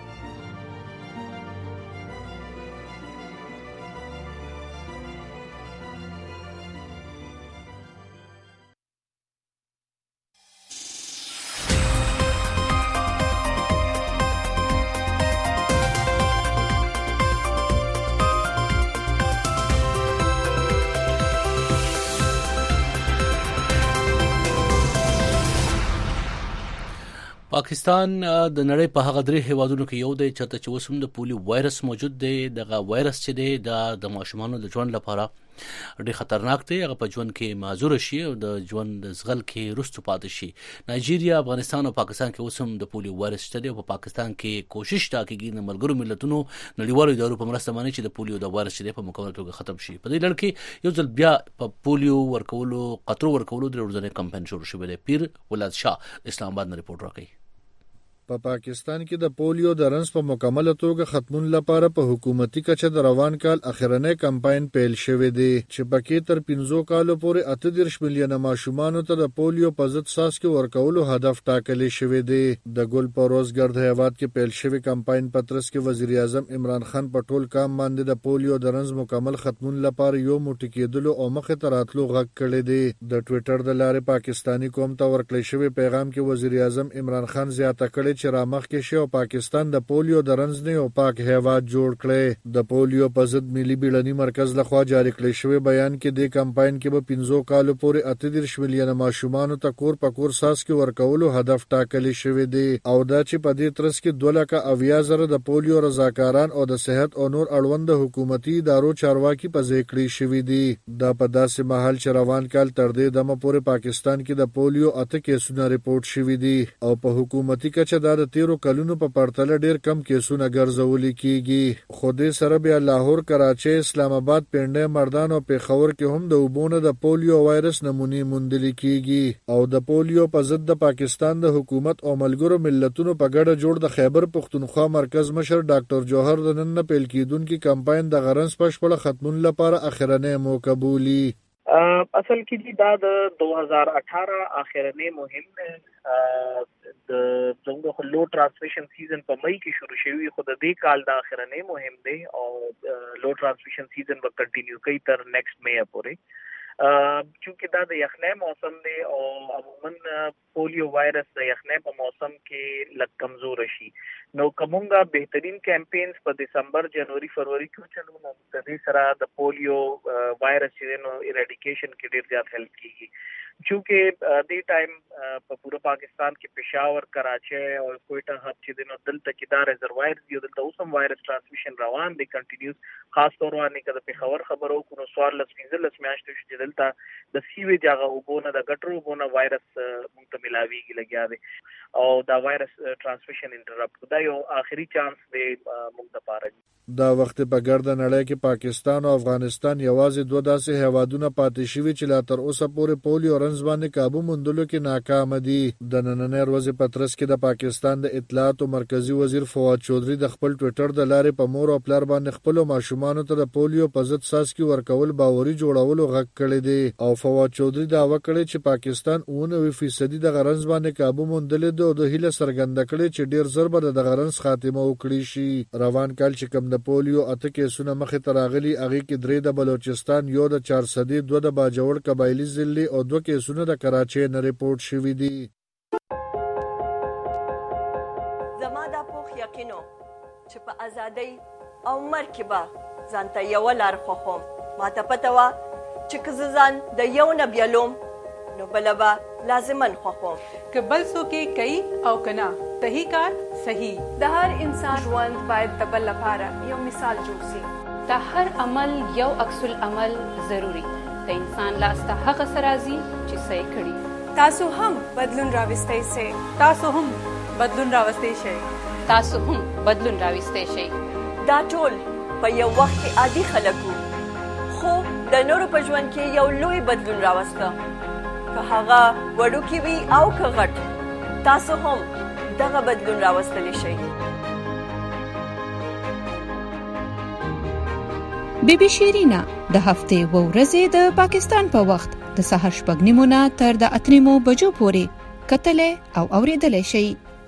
پاکستان د نړۍ په هغه درې هیوادونو کې یو دی چې اوس هم د پولیو وایرس موجود دی. دغه وایرس چې دی د ماشومانو د ژوند لپاره ډېر خطرناک دی. هغه په ژوند کې معذور شي او د ژوند زغل کې رستو پاتې شي. نایجیریا، افغانستان او پاکستان کې اوس هم د پولیو وایرس شته دی. په پاکستان کې کوشش تا کېږي د ملګرو ملتونو نړیوالو ادارو په مرسته باندې چې د پولیو د وایرس چې دی په مکمل توګه ختم شي. په دې لړ کې یو ځل بیا په پولیو ورکولو قطرو ورکولو د ورځنی کمپاین شروع شوی دی. پیر ولاد شاه اسلام آباد نه ریپورت راکوي. په پاکستان کې د پولیو د رنځ په مکمله توګه ختمون لپاره په حکومتي کچه د روان کال اخرنۍ کمپاین پیل شوی دی چې پکې تر 15 کالو پورې 38 میلیونه ماشومان ته د پولیو په ضد څاڅکي ورکولو هدف ټاکل شوی دی. د ګل پروز ګرد هیواد کې پیل شوی کمپاین پترس کې وزیر اعظم عمران خان په ټول کام باندې د پولیو د رنځ مکمل ختمون لپاره یو موټی کېدلو او مخه ته راتلو غږ کړی دی. د ټوئیټر د لارې پاکستانی قوم ته ورکړل شوی پیغام کې وزیر اعظم عمران خان زیاته کړی چې را مخکې شو پاکستان د پولیو د رنځ نه او پاک هیواد جوړ کړي. د پولیو په ضد ملي بیړني مرکز لخوا جاری کړی شوی بیان کې د کمپاین کې به 15 کالو پورې 38 میلیونه ماشومان ته کور په کور څاڅکي ورکولو هدف ټاکل شوی دی او دا چې په دې ترڅ کې 2,80,000 د پولیو رضاکاران او د صحت او نور اړوند حکومتي ادارو چارواکي په ځای کړی شوی دي. دا په داسې مهال چې روان کال تر دې دمه پورې پاکستان کې د پولیو 8 کیسونه ریپورت شوی دي او په حکومتي کچه دا د 13 کلونو په پرتله ډیر کم کیسونه ګرځول کیږي. خو دې سره بیا لاهور، کراچۍ، اسلام آباد، پنډۍ، مردان او پیښور کې هم د وبونه د پولیو وایرس نمونې موندل کیږي او د پولیو په ضد د پاکستان د حکومت او ملګرو ملتونو په ګډه جوړ د خیبر پختونخوا مرکز مشر ډاکټر جوهر د نن پیل کیدونکو کمپاین د غرنس پښپړه ختمون لپاره اخرنۍ موقع بولی. اصل کې دا د 2018 اخرنۍ مهم د زموږ لو ترانسمیشن سیزن په مئی کې شروع شوی خو د دې کال د اخرنۍ مهم دی او لو ترانسمیشن سیزن به کنټینیو کوي تر نیکسټ مئی پورې. چونکه دا د یخنۍ موسم دی او عموما پولیو وایرس د یخنۍ په موسم کې لږ کمزور شي نو کومه بهترین کمپاینز په دسمبر، جنوري، فروری کې چلو نو د دې سره د پولیو وایرس چې نو ایراډیکیشن کې ډیر زیات هیلپ کیږي. چونکه دې ټایم په پورا پاکستان کې پېښور، کراچۍ او کوئټه هب چې د نو دلته کې دا ریزروائر دی دلته اوسم وایرس ترانسمیشن روان دی کنټینیوس. خاص طور باندې کله پېښور خبرو کو نو 14 میاشتې چې دلته د سیویج هغه وبونه د ګټرو وبونه وایرس مونږ ته ملاویږي لګیا دی او دا وایرس ترانسمیشن انټرپټ دا یو آخري چانس دی مونږ لپاره. دا وخت په ګرد نړۍ کې پاکستان او افغانستان یوازې دوه داسې هیوادونه پاتې شوي چې لا تر اوسه پورې پولیو رنځ باندې قابو موندلو کې ناکام دي. د نننۍ ورځې په ترڅ کې د پاکستان د اطلاعات او مرکزی وزیر فواد چودري د خپل ټوئیټر د لارې په مور او پلار باندې خپل ماشومان ته د پولیو په ضد څاڅکي ورکول باوري جوړولو غږ کړی دی او فواد چودري دعوه کړې چې پاکستان 90% د غرنځ باندې قابو موندل دي او د هیله څرګنده کړې چې ډیر زر به د غرنځ خاتمه وکړي شي. روان کال چې کوم د پولیو 8 کیسونه مخه تراغلي هغه کې 3 د بلوچستان، یو د 400، 2 د باجوړ قبایلی ضلع او 2 کیسونه د کراچۍ نه ریپورت شوي دي. زما دا پوخ یقینو چې په ازادۍ او مرګ کې به ځانته یو لار خوښوم. ماته پته وه چې که زه ځان د یو نه بیلوم نو بله به لازمن خوښوم. که بل څوک یې کوي او که نه صحیح کار صحیح. د هر انسان ژوند باید د بل لپاره یو مثال جوړ شي. د هر عمل یو عکس العمل ضروری. د انسان لاس ته هغه سرازي چې صحیح کړي. تاسو هم بدلون راوستئ شئ. تاسو هم بدلون راوستئ شئ. تاسو هم بدلون راوستئ شئ. دا ټول په یو وخت کې عادي خلک وو خو د نورو په ژوند کې یو لوی بدلون راوسته. که هغه وړوکی وي او که غټ تاسو هم دغه بدلون راوستلی شئ. بیبي شیرینا د هفتې و ورځې د پاکستان په وخت د سحر 6:30 تر د 8 بجو پورې کتلې او اوریدلې شئ.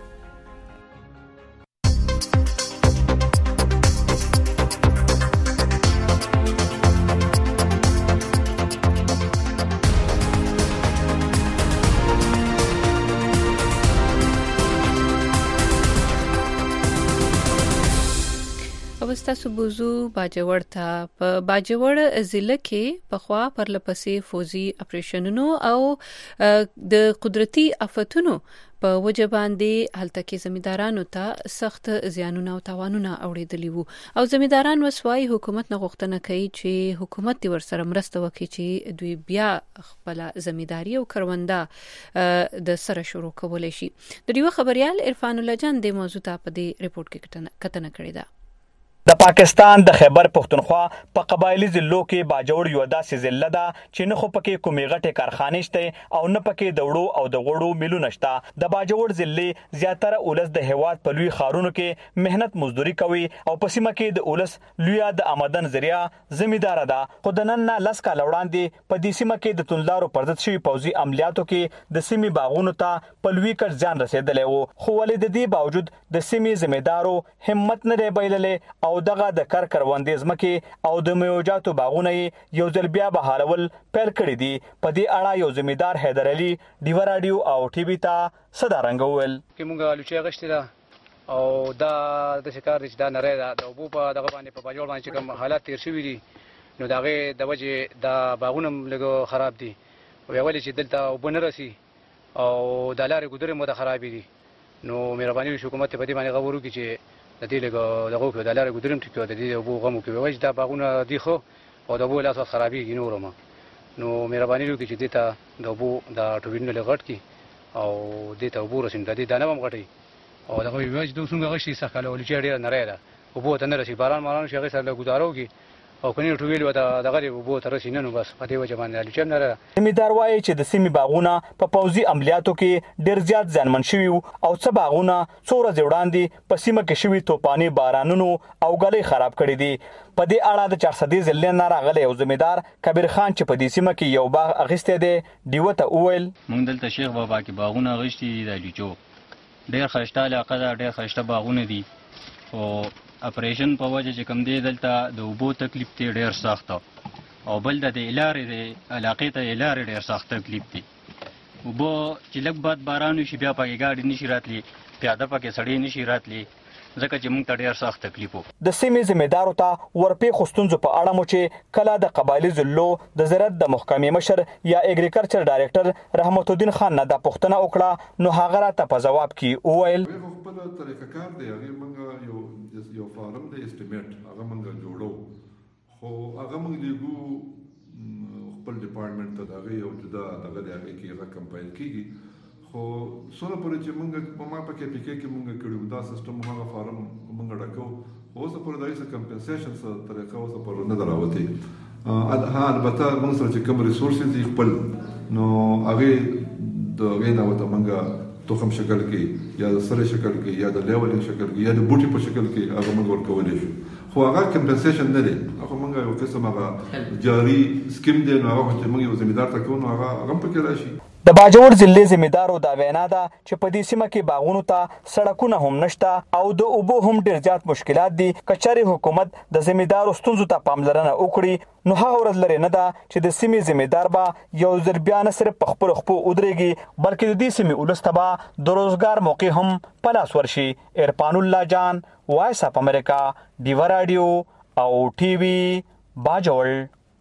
تاسو بوزو باجوړ ته. په باجوړ ضلع کې پخوا پرلپسې فوزي اپریشنونو او د قدرتي آفتونو په وجه باندې هلته کې زمیندارانو ته سخت زیانونه او تاوانونه اوریدلی وو او زمینداران وسوای حکومت نه غوښتنه کوي چې حکومت دی ورسره مرسته وکړي چې دوی بیا خپل زمینداری او کرونده د سره شروع کولای شي. د دیو خبريال عرفان الله جان د موضوع ته په دې ریپورت کې کتنه کړې ده. د پاکستان د خیبر پختونخوا په قبایلی ضلعو کې باجوړ یو داسې ضلع ده چې نه خو پکې کومې غټې کارخانې شته او نه پکې د وړو او د غوړو میلونه شته. د باجوړ ضلع زیاتره اولس د هیواد په لوی ښارونو کې مهنت مزدوري کوي او په سیمه کې د اولس لویه د آمدن ذریعہ زمینداره ده. خو د نن نه لس کاله وړاندې په دې سیمه کې د توندلارو پر ضد شوي پوځي عملیاتو کې د سیمې باغونو ته په لوی کچ ځان رسېدلی و، خو ولې د دې باوجود د سیمې زمیندارو همت نه دی بایللی او دغه د کار کروندې ځمکې او د میوجاتو باغونه یو ځل بیا بحالول پیل کړي دي. په دې اړه یو زمیندار حیدر علي ډیو راډیو او ټي وي ته صدارنګ وویل چې موږ لوچې غشتي ده او دا د شکار چې دا نری ده د اوبو په دغه باندې په باجوړ باندې کوم حالات تیر شوي دي نو د هغې د وجې د باغونه لږ خراب دي او بیا ولې چې دلته اوبه نه رسي او د لارې ګودرې مو د خرابې دي نو مهرباني وشي حکومت ته په دې باندې غور وکړي چې د دې لږ دغه وکړو د لارې ګودرې هم ټیک کړو د دې اوبو غم وکړي وایي چې دا باغونه دي خو او د اوبو لاس وخت خرابېږي نور هم نو مهرباني وکړي چې دې ته د اوبو د ټوبینونه لږ غټ کړي او دې ته اوبو رسوي د دې دانه هم غټوي او دغه وایي چې دوی څنګه غشي سخت کاله ولې ډېره نری ده اوبو ته نه رسي باران ماران شي هغې سره لږ ګزاره وکړي او کني ټویل و دغه اوبو ته رسي نه نو بس په دې وجه باندې لوچې نه ده. زمیندار وایي چې د سیمې باغونه په پوځي عملیاتو کې ډېر زیات زیانمن شوي او څه باغونه څو ورځې وړاندې په سیمه کې شوي توپاني بارانونو او ګلۍ خراب کړي دي. په دې اړه د 400 ضلع نه راغلی یو زمیندار کبیر خان چې په دې سیمه کې یو باغ اخیستی دی ډیوه ته وویل موږ دلته شیخ بابا کې باغونه اخیستي دي د لوچو ډېر ښایسته علاقه ده ډېر ښایسته باغونه دي خو اپریشن په وجه چې کوم دی دلته د اوبو تکلیف دی ډېر سخت او بل د لارې د علاقې ته لارې ډېر سخت تکلیف دی اوبه چې لږ باد باران وشي بیا پکې ګاډي نشي راتلی پیاده پکې سړی نشي راتلی ځکه چې موږ ته ډېر سخت تکلیف و. د سیمې زمیندارو ته ورپېښو ستونزو په اړه مو چې کله د قبایلي ضلعو د زراعت د محکمې مشر یا اګریکلچر ډایرکټر رحمت الدین خان نه دا پوښتنه وکړه نو هغه راته په ځواب کې وویل خپل طریقه کار دی هغه موږ یو فارم دی اسټیمیټ هغه موږ جوړو خو هغه موږ دیګو خپل ډپارټمنټ ته دغه یو جدا دغه دی هغه کې هغه کمپایل کیږي خو سونه پورې چې موږ په ما پکې پکې کې موږ کړو دا سیستم هغه فارم موږ ډکو اوس په دغه څه کمپنسیشن سره طریقه اوس په نه دراوتی البته موږ سره چې کوم ریسورسز دي خپل نو هغه د غینا وته موږ توخم شکل کې یا د سره شکل کې یا د لیولینګ شکل کې یا د بوټي په شکل کې هغه موږ ورکولای شو خو هغه کمپنسیشن نه دی هغه موږ یو قسم هغه جاری سکیم دی نو هغه چې موږ یو زمیندار ته کوو نو هغه پکې راشي. د باجوړ ضلع زمیندارو دا وینا ده چې په دې سیمه کې باغونو ته سړکونه هم نشته او د اوبو هم ډېر زیات مشکلات دي. که چېرې حکومت د زمیندارو ستونزو ته پاملرنه وکړي نو هغه ورځ لرې نه ده چې د سیمې زمیندار به یو ځل بیا نه صرف په خپلو خپو ودرېږي بلکې د دې سیمې ولس ته به د روزګار موقع هم په لاس ورشي. عرفان الله جان وایس اف امریکا ډیوه راډیو او ټي وي باجوړ.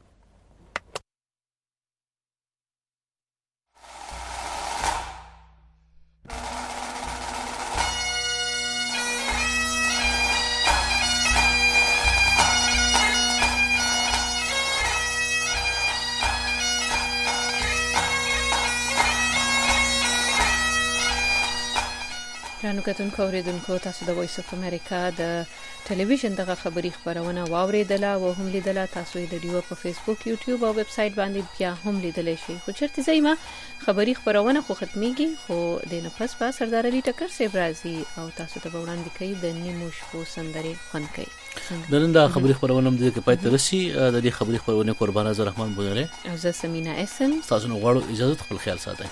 رانو کتونکو اوریدونکو تاسو د وایس اف امریکا د ټلویزیون دغه خبری خبرونه واوریدله او هم لیدله تاسو یې د ډیو په فیسبوک یوټیوب او ویب سټ باندې بیا هم لیدلی شئ خو چېرته ځئ ما خبری خبرونه خو ختمیږي خو د نه پس به سردار علي ټکر صاحب راځي او تاسو ته به وړاندې کوي د نیمو شپو سندرې خوند کوي. د نن د خبری خبرونه هم د پای ته رسي د دې خبری خبرونه قربان زه رحمان بوزره او زه سمینا احسن تاسو نو غواړو اجازه خپل خیال ساتئ.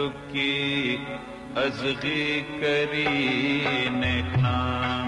की अज़ग़ी करी ने खां